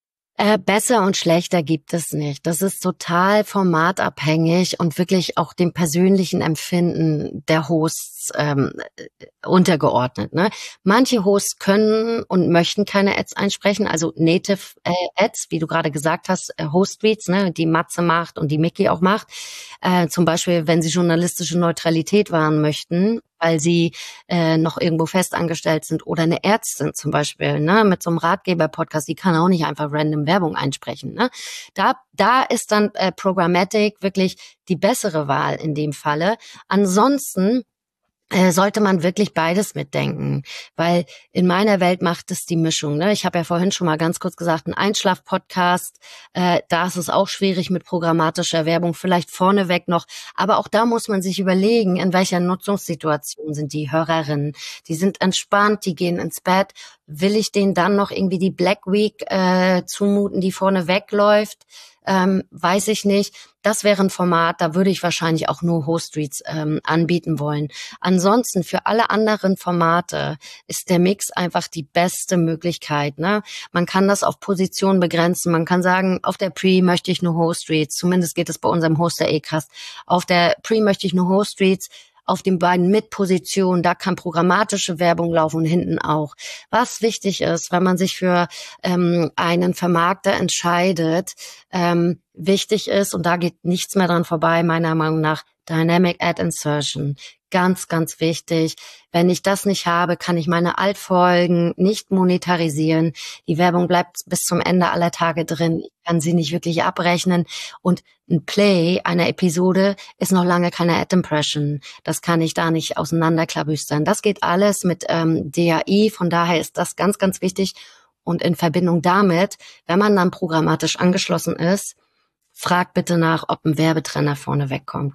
Äh, besser und schlechter gibt es nicht. Das ist total formatabhängig und wirklich auch dem persönlichen Empfinden der Hosts ähm, untergeordnet. Ne? Manche Hosts können und möchten keine Ads einsprechen, also Native äh, Ads, wie du gerade gesagt hast, äh, Host-Reads, ne, die Matze macht und die Micky auch macht. Äh, zum Beispiel, wenn sie journalistische Neutralität wahren möchten, weil sie äh, noch irgendwo festangestellt sind, oder eine Ärztin zum Beispiel, ne, mit so einem Ratgeber-Podcast, die kann auch nicht einfach random Werbung einsprechen. Ne? Da, da ist dann äh, Programmatic wirklich die bessere Wahl in dem Falle. Ansonsten äh, sollte man wirklich beides mitdenken, weil in meiner Welt macht es die Mischung. Ne? Ich habe ja vorhin schon mal ganz kurz gesagt, ein Einschlaf-Podcast, äh, da ist es auch schwierig mit programmatischer Werbung, vielleicht vorneweg noch, aber auch da muss man sich überlegen, in welcher Nutzungssituation sind die Hörerinnen. Die sind entspannt, die gehen ins Bett. Will ich denen dann noch irgendwie die Black Week äh, zumuten, die vorneweg läuft? Ähm, weiß ich nicht. Das wäre ein Format, da würde ich wahrscheinlich auch nur Host-Reads ähm, anbieten wollen. Ansonsten für alle anderen Formate ist der Mix einfach die beste Möglichkeit. Ne? Man kann das auf Position begrenzen. Man kann sagen, auf der Pre möchte ich nur Host-Reads. Zumindest geht es bei unserem Hoster E-Cast. Auf der Pre möchte ich nur Host-Reads. Auf den beiden Mitpositionen, da kann programmatische Werbung laufen und hinten auch. Was wichtig ist, wenn man sich für ähm, einen Vermarkter entscheidet, ähm, wichtig ist, und da geht nichts mehr dran vorbei, meiner Meinung nach, Dynamic Ad Insertion. Ganz, ganz wichtig. Wenn ich das nicht habe, kann ich meine Altfolgen nicht monetarisieren. Die Werbung bleibt bis zum Ende aller Tage drin. Ich kann sie nicht wirklich abrechnen. Und ein Play einer Episode ist noch lange keine Ad Impression. Das kann ich da nicht auseinanderklabüstern. Das geht alles mit ähm, D A I. Von daher ist das ganz, ganz wichtig. Und in Verbindung damit, wenn man dann programmatisch angeschlossen ist, fragt bitte nach, ob ein Werbetrenner vorne wegkommt.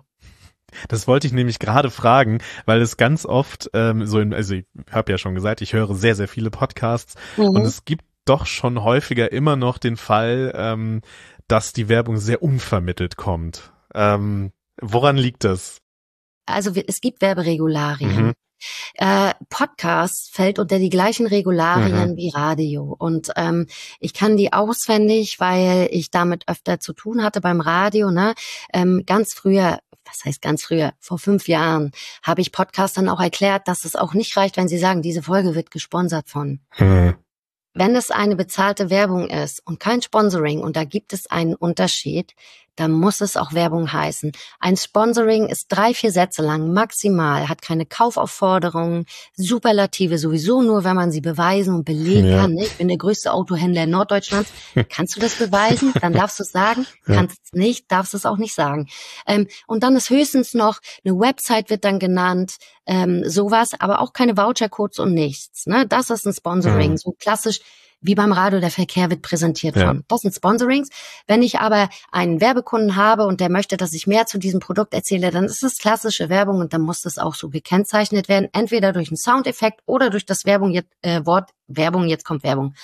Das wollte ich nämlich gerade fragen, weil es ganz oft ähm, so, in, also ich habe ja schon gesagt, ich höre sehr, sehr viele Podcasts mhm. und es gibt doch schon häufiger immer noch den Fall, ähm, dass die Werbung sehr unvermittelt kommt. Ähm, woran liegt das? Also es gibt Werberegularien. Mhm. Äh, Podcast fällt unter die gleichen Regularien mhm. wie Radio. Und ähm, ich kann die auswendig, weil ich damit öfter zu tun hatte beim Radio. Ne? Ähm, ganz früher, was heißt ganz früher, vor fünf Jahren, habe ich Podcastern auch erklärt, dass es auch nicht reicht, wenn sie sagen, diese Folge wird gesponsert von. Mhm. Wenn es eine bezahlte Werbung ist und kein Sponsoring, und da gibt es einen Unterschied, dann muss es auch Werbung heißen. Ein Sponsoring ist drei, vier Sätze lang maximal, hat keine Kaufaufforderungen, Superlative sowieso nur, wenn man sie beweisen und belegen ja. kann. Ne? Ich bin der größte Autohändler Norddeutschlands. Kannst du das beweisen? Dann darfst du es sagen. Ja. Kannst es nicht, darfst es auch nicht sagen. Ähm, und dann ist höchstens noch, eine Website wird dann genannt, ähm, sowas, aber auch keine Vouchercodes und nichts. Ne? Das ist ein Sponsoring, mhm. so klassisch wie beim Radio, der Verkehr wird präsentiert ja. von. Das sind Sponsorings. Wenn ich aber einen Werbekunden habe und der möchte, dass ich mehr zu diesem Produkt erzähle, dann ist es klassische Werbung und dann muss das auch so gekennzeichnet werden, entweder durch einen Soundeffekt oder durch das Werbung jetzt, äh, Wort Werbung, jetzt kommt Werbung.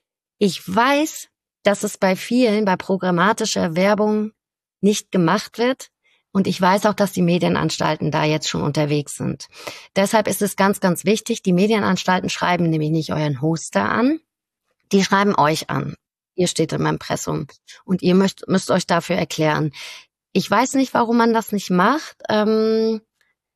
Ich weiß, dass es bei vielen, bei programmatischer Werbung nicht gemacht wird. Und ich weiß auch, dass die Medienanstalten da jetzt schon unterwegs sind. Deshalb ist es ganz, ganz wichtig, die Medienanstalten schreiben nämlich nicht euren Hoster an, die schreiben euch an. Ihr steht im Impressum und ihr müsst, müsst euch dafür erklären. Ich weiß nicht, warum man das nicht macht. Ähm,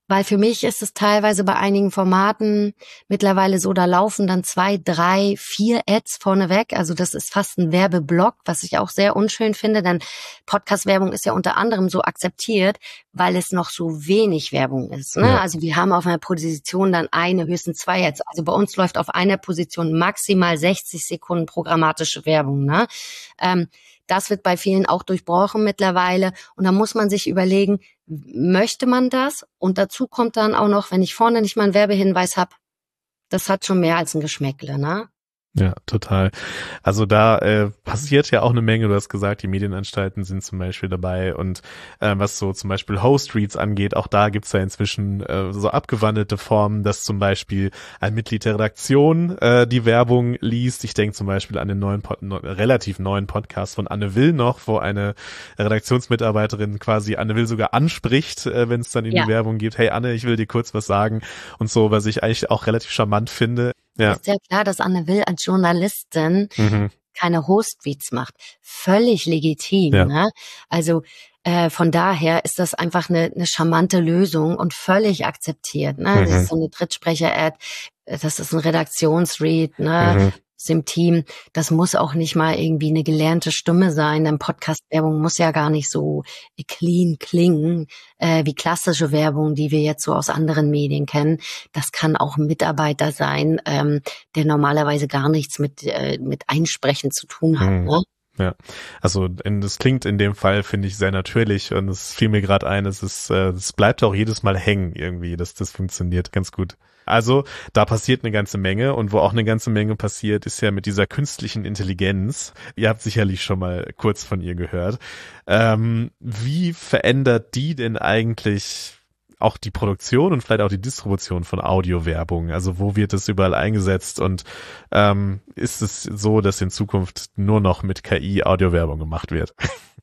Weil für mich ist es teilweise bei einigen Formaten mittlerweile so, da laufen dann zwei, drei, vier Ads vorneweg. Also das ist fast ein Werbeblock, was ich auch sehr unschön finde, denn Podcast-Werbung ist ja unter anderem so akzeptiert, weil es noch so wenig Werbung ist. Ne? Ja. Also wir haben auf einer Position dann eine, höchstens zwei Ads. Also bei uns läuft auf einer Position maximal sechzig Sekunden programmatische Werbung. Ne? Ähm, Das wird bei vielen auch durchbrochen mittlerweile. Und da muss man sich überlegen, möchte man das? Und dazu kommt dann auch noch, wenn ich vorne nicht mal einen Werbehinweis habe, das hat schon mehr als ein Geschmäckle, ne? Ja, total. Also da äh, passiert ja auch eine Menge. Du hast gesagt, die Medienanstalten sind zum Beispiel dabei und äh, was so zum Beispiel Host-Reads angeht, auch da gibt's ja inzwischen äh, so abgewandelte Formen, dass zum Beispiel ein Mitglied der Redaktion äh, die Werbung liest. Ich denke zum Beispiel an den neuen, Pod- ne, relativ neuen Podcast von Anne Will noch, wo eine Redaktionsmitarbeiterin quasi Anne Will sogar anspricht, äh, wenn es dann in Ja. die Werbung geht. Hey Anne, ich will dir kurz was sagen und so, was ich eigentlich auch relativ charmant finde. Ja. Ist ja klar, dass Anne Will als Journalistin Mhm. keine Host-Tweets macht. Völlig legitim. Ja. Ne? Also äh, von daher ist das einfach eine, eine charmante Lösung und völlig akzeptiert. Ne? Mhm. Das ist so eine Trittsprecher-Ad, das ist ein Redaktionsread, ne? Mhm. Im Team. Das muss auch nicht mal irgendwie eine gelernte Stimme sein. Denn Podcast-Werbung muss ja gar nicht so clean klingen äh, wie klassische Werbung, die wir jetzt so aus anderen Medien kennen. Das kann auch ein Mitarbeiter sein, ähm, der normalerweise gar nichts mit äh, mit Einsprechen zu tun hat. Mhm. Ne? Ja, also das klingt in dem Fall, finde ich, sehr natürlich und es fiel mir gerade ein, es ist, äh, es bleibt auch jedes Mal hängen irgendwie, dass das funktioniert ganz gut. Also da passiert eine ganze Menge und wo auch eine ganze Menge passiert, ist ja mit dieser künstlichen Intelligenz. Ihr habt sicherlich schon mal kurz von ihr gehört. Ähm, wie verändert die denn eigentlich auch die Produktion und vielleicht auch die Distribution von Audiowerbung? Also wo wird das überall eingesetzt und ähm, ist es so, dass in Zukunft nur noch mit K I Audiowerbung gemacht wird?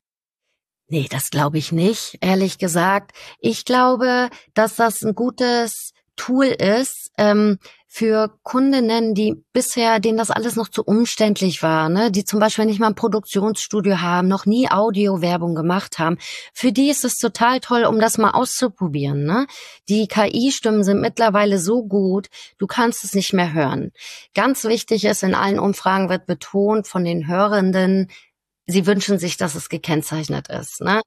Nee, das glaube ich nicht, ehrlich gesagt. Ich glaube, dass das ein gutes Tool ist ähm, für Kundinnen, die bisher, denen das alles noch zu umständlich war, ne, die zum Beispiel nicht mal ein Produktionsstudio haben, noch nie Audiowerbung gemacht haben. Für die ist es total toll, um das mal auszuprobieren. Ne? Die K I-Stimmen sind mittlerweile so gut, du kannst es nicht mehr hören. Ganz wichtig ist, in allen Umfragen wird betont von den Hörenden, sie wünschen sich, dass es gekennzeichnet ist. Ne?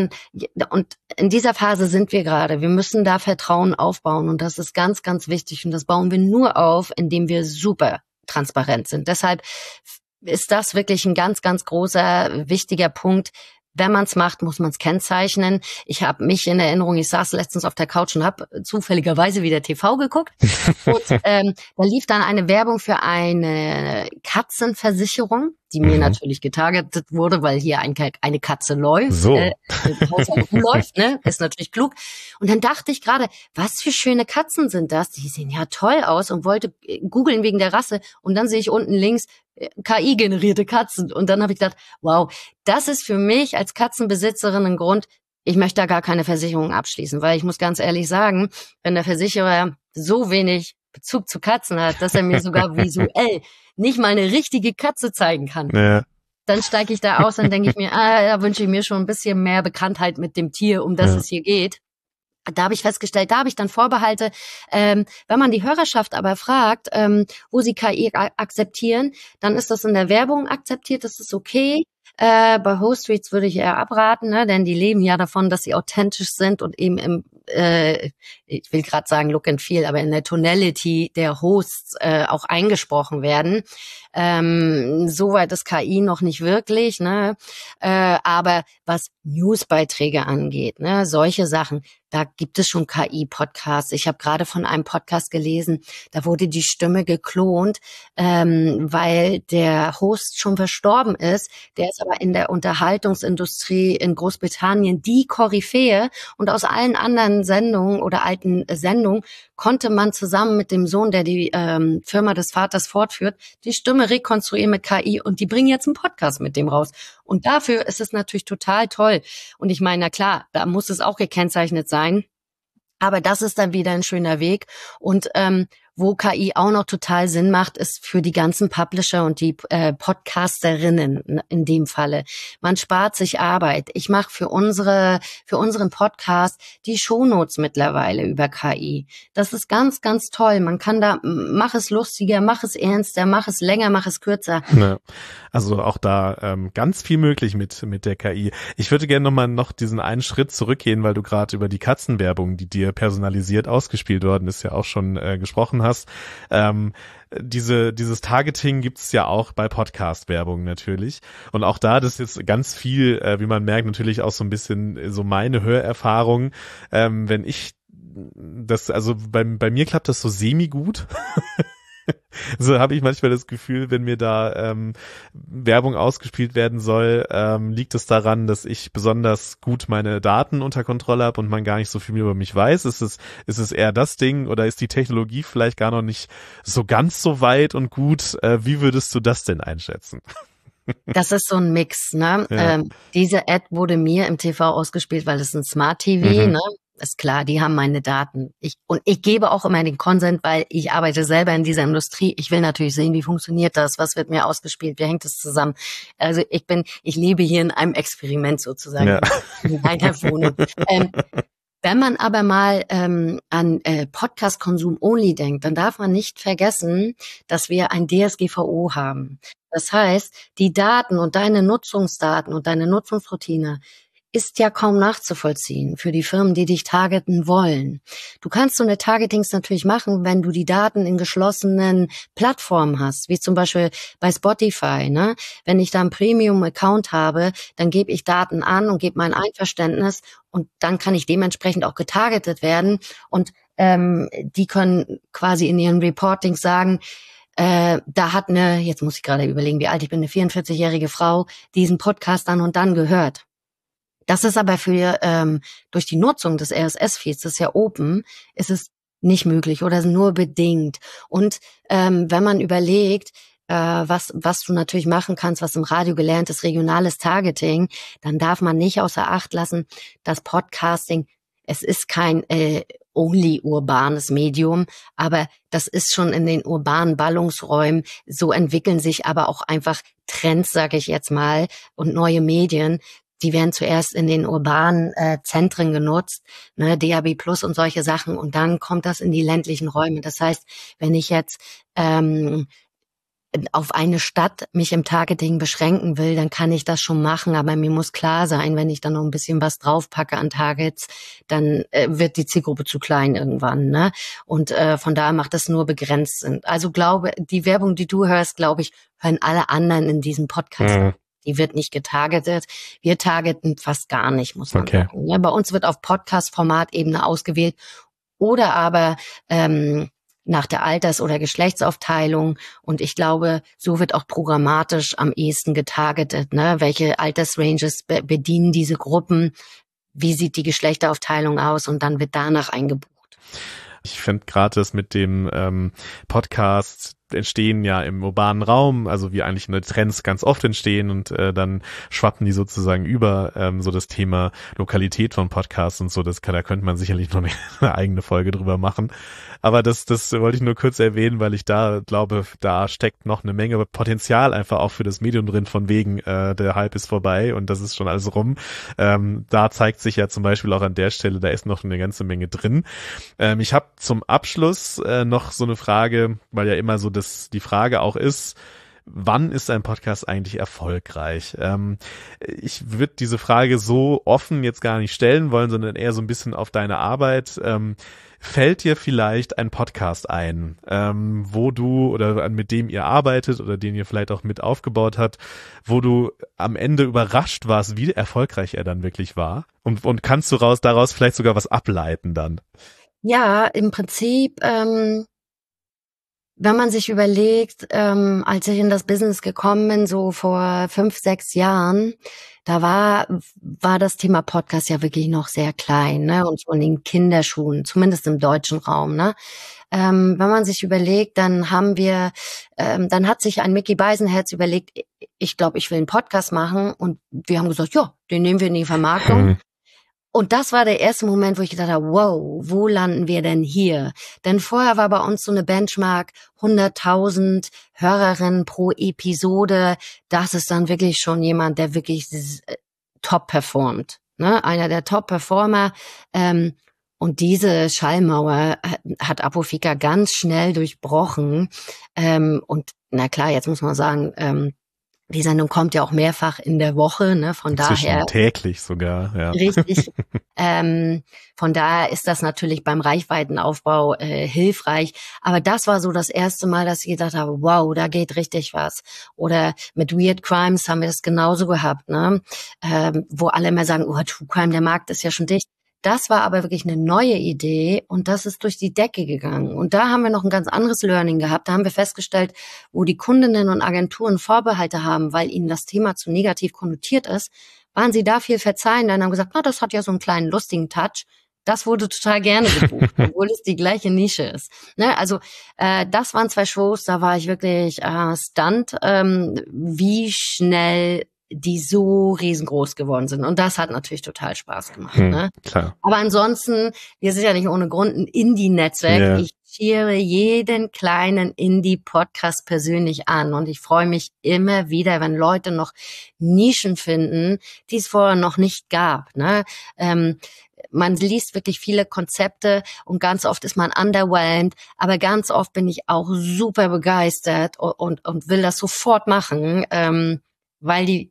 Und in dieser Phase sind wir gerade. Wir müssen da Vertrauen aufbauen und das ist ganz, ganz wichtig. Und das bauen wir nur auf, indem wir super transparent sind. Deshalb ist das wirklich ein ganz, ganz großer, wichtiger Punkt. Wenn man es macht, muss man es kennzeichnen. Ich habe mich in Erinnerung, ich saß letztens auf der Couch und habe zufälligerweise wieder T V geguckt. Und ähm, da lief dann eine Werbung für eine Katzenversicherung, die mir Mhm. natürlich getargetet wurde, weil hier ein, eine Katze läuft, So. äh, im Haushalt rumläuft, ne? Ist natürlich klug. Und dann dachte ich gerade, was für schöne Katzen sind das? Die sehen ja toll aus und wollte äh, googeln wegen der Rasse. Und dann sehe ich unten links äh, K I-generierte Katzen. Und dann habe ich gedacht, wow, das ist für mich als Katzenbesitzerin ein Grund, ich möchte da gar keine Versicherung abschließen, weil ich muss ganz ehrlich sagen, wenn der Versicherer so wenig Bezug zu Katzen hat, dass er mir sogar visuell nicht mal eine richtige Katze zeigen kann, Ja. dann steige ich da aus und denke ich mir, ah, da wünsche ich mir schon ein bisschen mehr Bekanntheit mit dem Tier, um das Ja. es hier geht. Da habe ich festgestellt, da habe ich dann Vorbehalte. Ähm, wenn man die Hörerschaft aber fragt, ähm, wo sie K I a- akzeptieren, dann ist das in der Werbung akzeptiert, das ist okay. Äh, bei Host-Tweets würde ich eher abraten, ne, denn die leben ja davon, dass sie authentisch sind und eben im, äh, ich will gerade sagen Look and Feel, aber in der Tonality der Hosts äh, auch eingesprochen werden. Ähm, Soweit ist K I noch nicht wirklich, ne? Äh, aber was Newsbeiträge angeht, ne, solche Sachen, da gibt es schon K I-Podcasts. Ich habe gerade von einem Podcast gelesen, da wurde die Stimme geklont, ähm, weil der Host schon verstorben ist. Der ist aber in der Unterhaltungsindustrie in Großbritannien die Koryphäe und aus allen anderen Sendungen oder alten Sendungen konnte man zusammen mit dem Sohn, der die ähm, Firma des Vaters fortführt, die Stimme rekonstruieren mit K I und die bringen jetzt einen Podcast mit dem raus. Und dafür ist es natürlich total toll. Und ich meine, na klar, da muss es auch gekennzeichnet sein. Aber das ist dann wieder ein schöner Weg. Und ähm, Wo K I auch noch total Sinn macht, ist für die ganzen Publisher und die äh, Podcasterinnen in dem Falle. Man spart sich Arbeit. Ich mache für unsere für unseren Podcast die Shownotes mittlerweile über K I. Das ist ganz, ganz toll. Man kann da, mach es lustiger, mach es ernster, mach es länger, mach es kürzer. Ja, also auch da ähm, ganz viel möglich mit mit der K I. Ich würde gerne nochmal noch diesen einen Schritt zurückgehen, weil du gerade über die Katzenwerbung, die dir personalisiert ausgespielt worden ist, ja auch schon äh, gesprochen hast. Ähm, diese dieses Targeting gibt's ja auch bei Podcast-Werbung natürlich. Und auch da, das ist jetzt ganz viel, äh, wie man merkt, natürlich auch so ein bisschen so meine Hörerfahrung. Ähm, wenn ich das, also bei, bei mir klappt das so semi-gut. So habe ich manchmal das Gefühl, wenn mir da ähm, Werbung ausgespielt werden soll, ähm, liegt es daran, dass ich besonders gut meine Daten unter Kontrolle habe und man gar nicht so viel über mich weiß. Ist es, ist es eher das Ding oder ist die Technologie vielleicht gar noch nicht so ganz so weit und gut? Äh, wie würdest du das denn einschätzen? Das ist so ein Mix, ne? Ja. Ähm, diese Ad wurde mir im T V ausgespielt, weil es ein Smart T V, Mhm. ne? Ist klar, die haben meine Daten. Ich, und ich gebe auch immer den Consent, weil ich arbeite selber in dieser Industrie. Ich will natürlich sehen, wie funktioniert das? Was wird mir ausgespielt? Wie hängt das zusammen? Also ich bin, ich lebe hier in einem Experiment sozusagen. Ja. In einer Wohnung. ähm, Wenn man aber mal ähm, an äh, Podcast-Konsum only denkt, dann darf man nicht vergessen, dass wir ein D S G V O haben. Das heißt, die Daten und deine Nutzungsdaten und deine Nutzungsroutine ist ja kaum nachzuvollziehen für die Firmen, die dich targeten wollen. Du kannst so eine Targetings natürlich machen, wenn du die Daten in geschlossenen Plattformen hast, wie zum Beispiel bei Spotify, ne? Wenn ich da einen Premium-Account habe, dann gebe ich Daten an und gebe mein Einverständnis und dann kann ich dementsprechend auch getargetet werden und ähm, die können quasi in ihren Reportings sagen, äh, da hat eine, jetzt muss ich gerade überlegen, wie alt ich bin, eine vierundvierzigjährige Frau diesen Podcast dann und dann gehört. Das ist aber für ähm, durch die Nutzung des R S S-Feeds, das ist ja open, ist es nicht möglich oder nur bedingt. Und ähm, wenn man überlegt, äh, was was du natürlich machen kannst, was im Radio gelernt ist, regionales Targeting, dann darf man nicht außer Acht lassen, dass Podcasting, es ist kein äh, only urbanes Medium, aber das ist schon in den urbanen Ballungsräumen, so entwickeln sich aber auch einfach Trends, sage ich jetzt mal, und neue Medien. Die werden zuerst in den urbanen äh, Zentren genutzt, ne, D A B Plus und solche Sachen, und dann kommt das in die ländlichen Räume. Das heißt, wenn ich jetzt ähm, auf eine Stadt mich im Targeting beschränken will, dann kann ich das schon machen, aber mir muss klar sein, wenn ich dann noch ein bisschen was draufpacke an Targets, dann äh, wird die Zielgruppe zu klein irgendwann, ne? Und äh, von daher macht das nur begrenzt Sinn. Also glaube, die Werbung, die du hörst, glaube ich, hören alle anderen in diesem Podcast. Mhm. Die wird nicht getargetet. Wir targeten fast gar nicht, muss man Okay. sagen. Ja, bei uns wird auf Podcast-Format-Ebene ausgewählt oder aber ähm, nach der Alters- oder Geschlechtsaufteilung. Und ich glaube, so wird auch programmatisch am ehesten getargetet. Ne? Welche Altersranges be- bedienen diese Gruppen? Wie sieht die Geschlechteraufteilung aus? Und dann wird danach eingebucht. Ich finde gerade das mit dem ähm, Podcast entstehen ja im urbanen Raum, also wie eigentlich eine Trends ganz oft entstehen und äh, dann schwappen die sozusagen über, ähm, so das Thema Lokalität von Podcasts und so, das kann, da könnte man sicherlich noch eine, eine eigene Folge drüber machen. Aber das, das wollte ich nur kurz erwähnen, weil ich da glaube, da steckt noch eine Menge Potenzial einfach auch für das Medium drin, von wegen, äh, der Hype ist vorbei und das ist schon alles rum. Ähm, da zeigt sich ja zum Beispiel auch an der Stelle, da ist noch eine ganze Menge drin. Ähm, ich habe zum Abschluss äh, noch so eine Frage, weil ja immer so das die Frage auch ist, wann ist ein Podcast eigentlich erfolgreich? Ähm, ich würde diese Frage so offen jetzt gar nicht stellen wollen, sondern eher so ein bisschen auf deine Arbeit. Ähm, fällt dir vielleicht ein Podcast ein, ähm, wo du oder mit dem ihr arbeitet oder den ihr vielleicht auch mit aufgebaut habt, wo du am Ende überrascht warst, wie erfolgreich er dann wirklich war? Und, und kannst du raus, daraus vielleicht sogar was ableiten dann? Ja, im Prinzip, ähm, wenn man sich überlegt, ähm, als ich in das Business gekommen bin, so vor fünf, sechs Jahren, da war war das Thema Podcast ja wirklich noch sehr klein, ne, und so in den Kinderschuhen, zumindest im deutschen Raum, ne. Ähm, wenn man sich überlegt, dann haben wir, ähm, dann hat sich ein Mickey Beisenherz überlegt, ich glaube, ich will einen Podcast machen, und wir haben gesagt, ja, den nehmen wir in die Vermarktung. Hm. Und das war der erste Moment, wo ich gedacht habe, wow, wo landen wir denn hier? Denn vorher war bei uns so eine Benchmark hunderttausend Hörerinnen pro Episode. Das ist dann wirklich schon jemand, der wirklich top performt, ne? Einer der Top-Performer. Ähm, und diese Schallmauer hat Apofika ganz schnell durchbrochen. Ähm, und na klar, jetzt muss man sagen, ähm, die Sendung kommt ja auch mehrfach in der Woche, ne? Von daher täglich sogar, ja. Richtig. ähm, von daher ist das natürlich beim Reichweitenaufbau äh, hilfreich. Aber das war so das erste Mal, dass ich gedacht habe, wow, da geht richtig was. Oder mit Weird Crimes haben wir das genauso gehabt, ne? Ähm, wo alle immer sagen, oh, True Crime, der Markt ist ja schon dicht. Das war aber wirklich eine neue Idee und das ist durch die Decke gegangen. Und da haben wir noch ein ganz anderes Learning gehabt. Da haben wir festgestellt, wo die Kundinnen und Agenturen Vorbehalte haben, weil ihnen das Thema zu negativ konnotiert ist, waren sie da viel verzeihender und haben gesagt, na, das hat ja so einen kleinen lustigen Touch. Das wurde total gerne gebucht, obwohl es die gleiche Nische ist. Ne, also äh, das waren zwei Shows, da war ich wirklich äh, stunned, ähm, wie schnell die so riesengroß geworden sind. Und das hat natürlich total Spaß gemacht. Hm, ne? Klar. Aber ansonsten, wir sind ja nicht ohne Grund ein Indie-Netzwerk. Ja. Ich cheere jeden kleinen Indie-Podcast persönlich an. Und ich freue mich immer wieder, wenn Leute noch Nischen finden, die es vorher noch nicht gab. Ne? Ähm, man liest wirklich viele Konzepte und ganz oft ist man underwhelmed, aber ganz oft bin ich auch super begeistert und, und, und will das sofort machen, ähm, weil die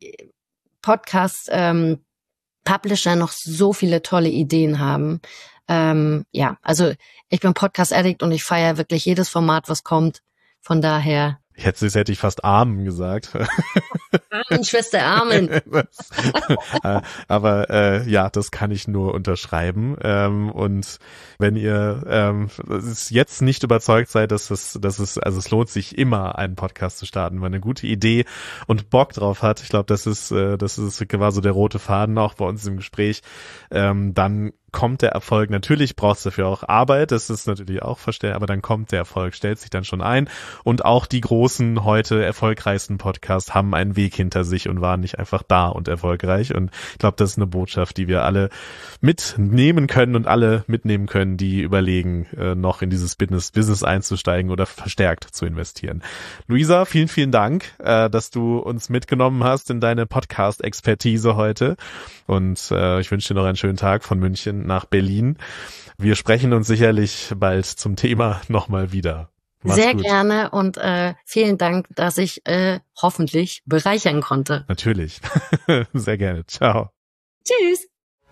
Podcast-Publisher ähm, noch so viele tolle Ideen haben. Ähm, ja, also ich bin Podcast-Addict und ich feiere wirklich jedes Format, was kommt. Von daher... Jetzt, jetzt hätte ich fast Amen gesagt. Amen, Schwester, Amen. das, aber äh, ja, das kann ich nur unterschreiben. Ähm, und wenn ihr ähm, jetzt nicht überzeugt seid, dass es, dass es, also es lohnt sich immer, einen Podcast zu starten, wenn man eine gute Idee und Bock drauf hat. Ich glaube, das ist, äh, das ist war so der rote Faden auch bei uns im Gespräch. Ähm, dann kommt der Erfolg. Natürlich brauchst du dafür auch Arbeit, das ist natürlich auch verständlich, aber dann kommt der Erfolg, stellt sich dann schon ein. Und auch die großen, heute erfolgreichsten Podcasts haben einen Weg hinter sich und waren nicht einfach da und erfolgreich. Und ich glaube, das ist eine Botschaft, die wir alle mitnehmen können und alle mitnehmen können, die überlegen, äh, noch in dieses Business, Business einzusteigen oder verstärkt zu investieren. Luisa, vielen, vielen Dank, äh, dass du uns mitgenommen hast in deine Podcast-Expertise heute. Und äh, ich wünsche dir noch einen schönen Tag von München nach Berlin. Wir sprechen uns sicherlich bald zum Thema nochmal wieder. Mach's Sehr gut. gerne und äh, vielen Dank, dass ich äh, hoffentlich bereichern konnte. Natürlich. Sehr gerne. Ciao. Tschüss.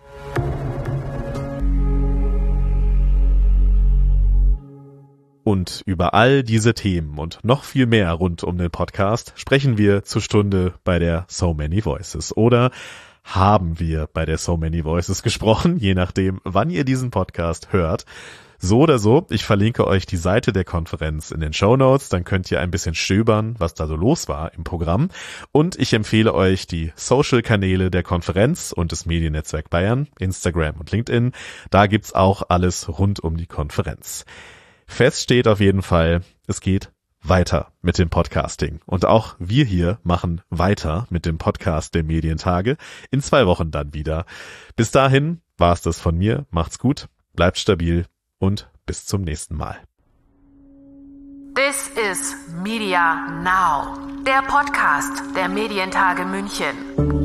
Und über all diese Themen und noch viel mehr rund um den Podcast sprechen wir zur Stunde bei der So Many Voices. Oder haben wir bei der So Many Voices gesprochen, je nachdem, wann ihr diesen Podcast hört. So oder so, ich verlinke euch die Seite der Konferenz in den Shownotes, dann könnt ihr ein bisschen stöbern, was da so los war im Programm. Und ich empfehle euch die Social-Kanäle der Konferenz und des Mediennetzwerk Bayern, Instagram und LinkedIn. Da gibt's auch alles rund um die Konferenz. Fest steht auf jeden Fall, es geht weiter mit dem Podcasting. Und auch wir hier machen weiter mit dem Podcast der Medientage. In zwei Wochen dann wieder. Bis dahin war es das von mir. Macht's gut, bleibt stabil und bis zum nächsten Mal. This is Media Now, der Podcast der Medientage München.